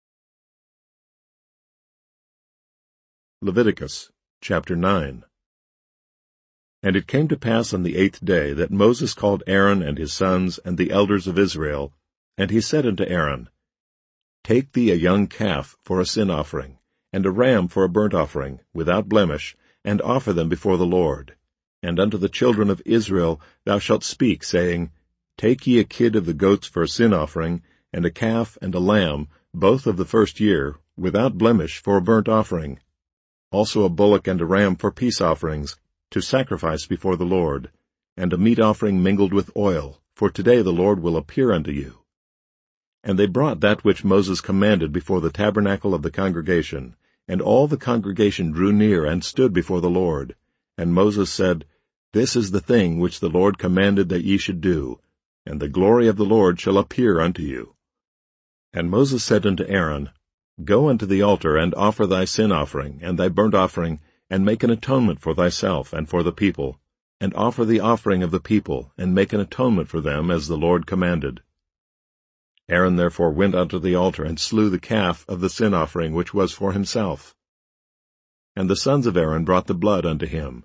Leviticus chapter nine. And it came to pass on the eighth day that Moses called Aaron and his sons and the elders of Israel, and he said unto Aaron, Take thee a young calf for a sin offering, and a ram for a burnt offering, without blemish, and offer them before the Lord. And unto the children of Israel thou shalt speak, saying, Take ye a kid of the goats for a sin offering, and a calf and a lamb, both of the first year, without blemish, for a burnt offering. Also a bullock and a ram for peace offerings, to sacrifice before the Lord, and a meat offering mingled with oil, for today the Lord will appear unto you. And they brought that which Moses commanded before the tabernacle of the congregation, and all the congregation drew near and stood before the Lord. And Moses said, This is the thing which the Lord commanded that ye should do, and the glory of the Lord shall appear unto you. And Moses said unto Aaron, Go unto the altar, and offer thy sin offering, and thy burnt offering, and make an atonement for thyself and for the people, and offer the offering of the people, and make an atonement for them, as the Lord commanded. Aaron therefore went unto the altar, and slew the calf of the sin offering which was for himself. And the sons of Aaron brought the blood unto him,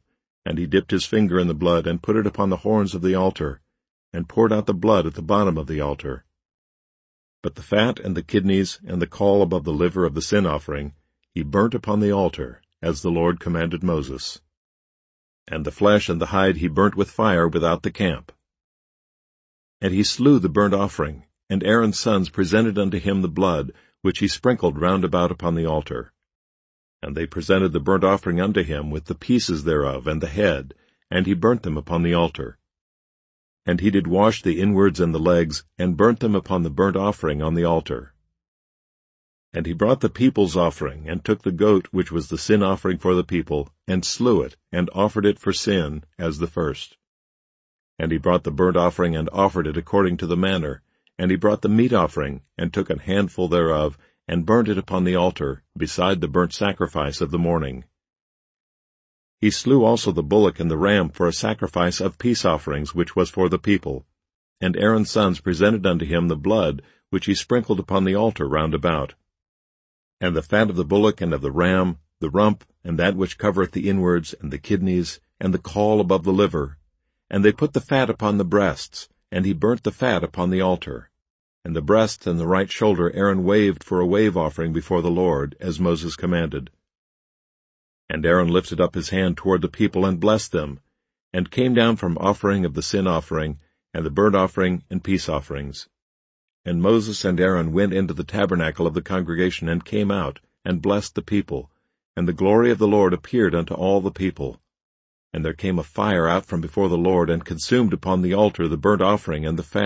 And he dipped his finger in the blood, and put it upon the horns of the altar, and poured out the blood at the bottom of the altar. But the fat and the kidneys and the caul above the liver of the sin offering he burnt upon the altar, as the Lord commanded Moses. And the flesh and the hide he burnt with fire without the camp. And he slew the burnt offering, and Aaron's sons presented unto him the blood, which he sprinkled round about upon the altar. And they presented the burnt offering unto him with the pieces thereof and the head, and he burnt them upon the altar. And he did wash the inwards and the legs, and burnt them upon the burnt offering on the altar. And he brought the people's offering, and took the goat which was the sin offering for the people, and slew it, and offered it for sin, as the first. And he brought the burnt offering, and offered it according to the manner. And he brought the meat offering, and took an handful thereof, and burnt it upon the altar, beside the burnt sacrifice of the morning. He slew also the bullock and the ram for a sacrifice of peace offerings, which was for the people. And Aaron's sons presented unto him the blood, which he sprinkled upon the altar round about. And the fat of the bullock and of the ram, the rump, and that which covereth the inwards, and the kidneys, and the caul above the liver. And they put the fat upon the breasts, and he burnt the fat upon the altar. And the breast and the right shoulder Aaron waved for a wave offering before the Lord, as Moses commanded. And Aaron lifted up his hand toward the people, and blessed them, and came down from offering of the sin offering, and the burnt offering, and peace offerings. And Moses and Aaron went into the tabernacle of the congregation, and came out, and blessed the people, and the glory of the Lord appeared unto all the people. And there came a fire out from before the Lord, and consumed upon the altar the burnt offering and the fat.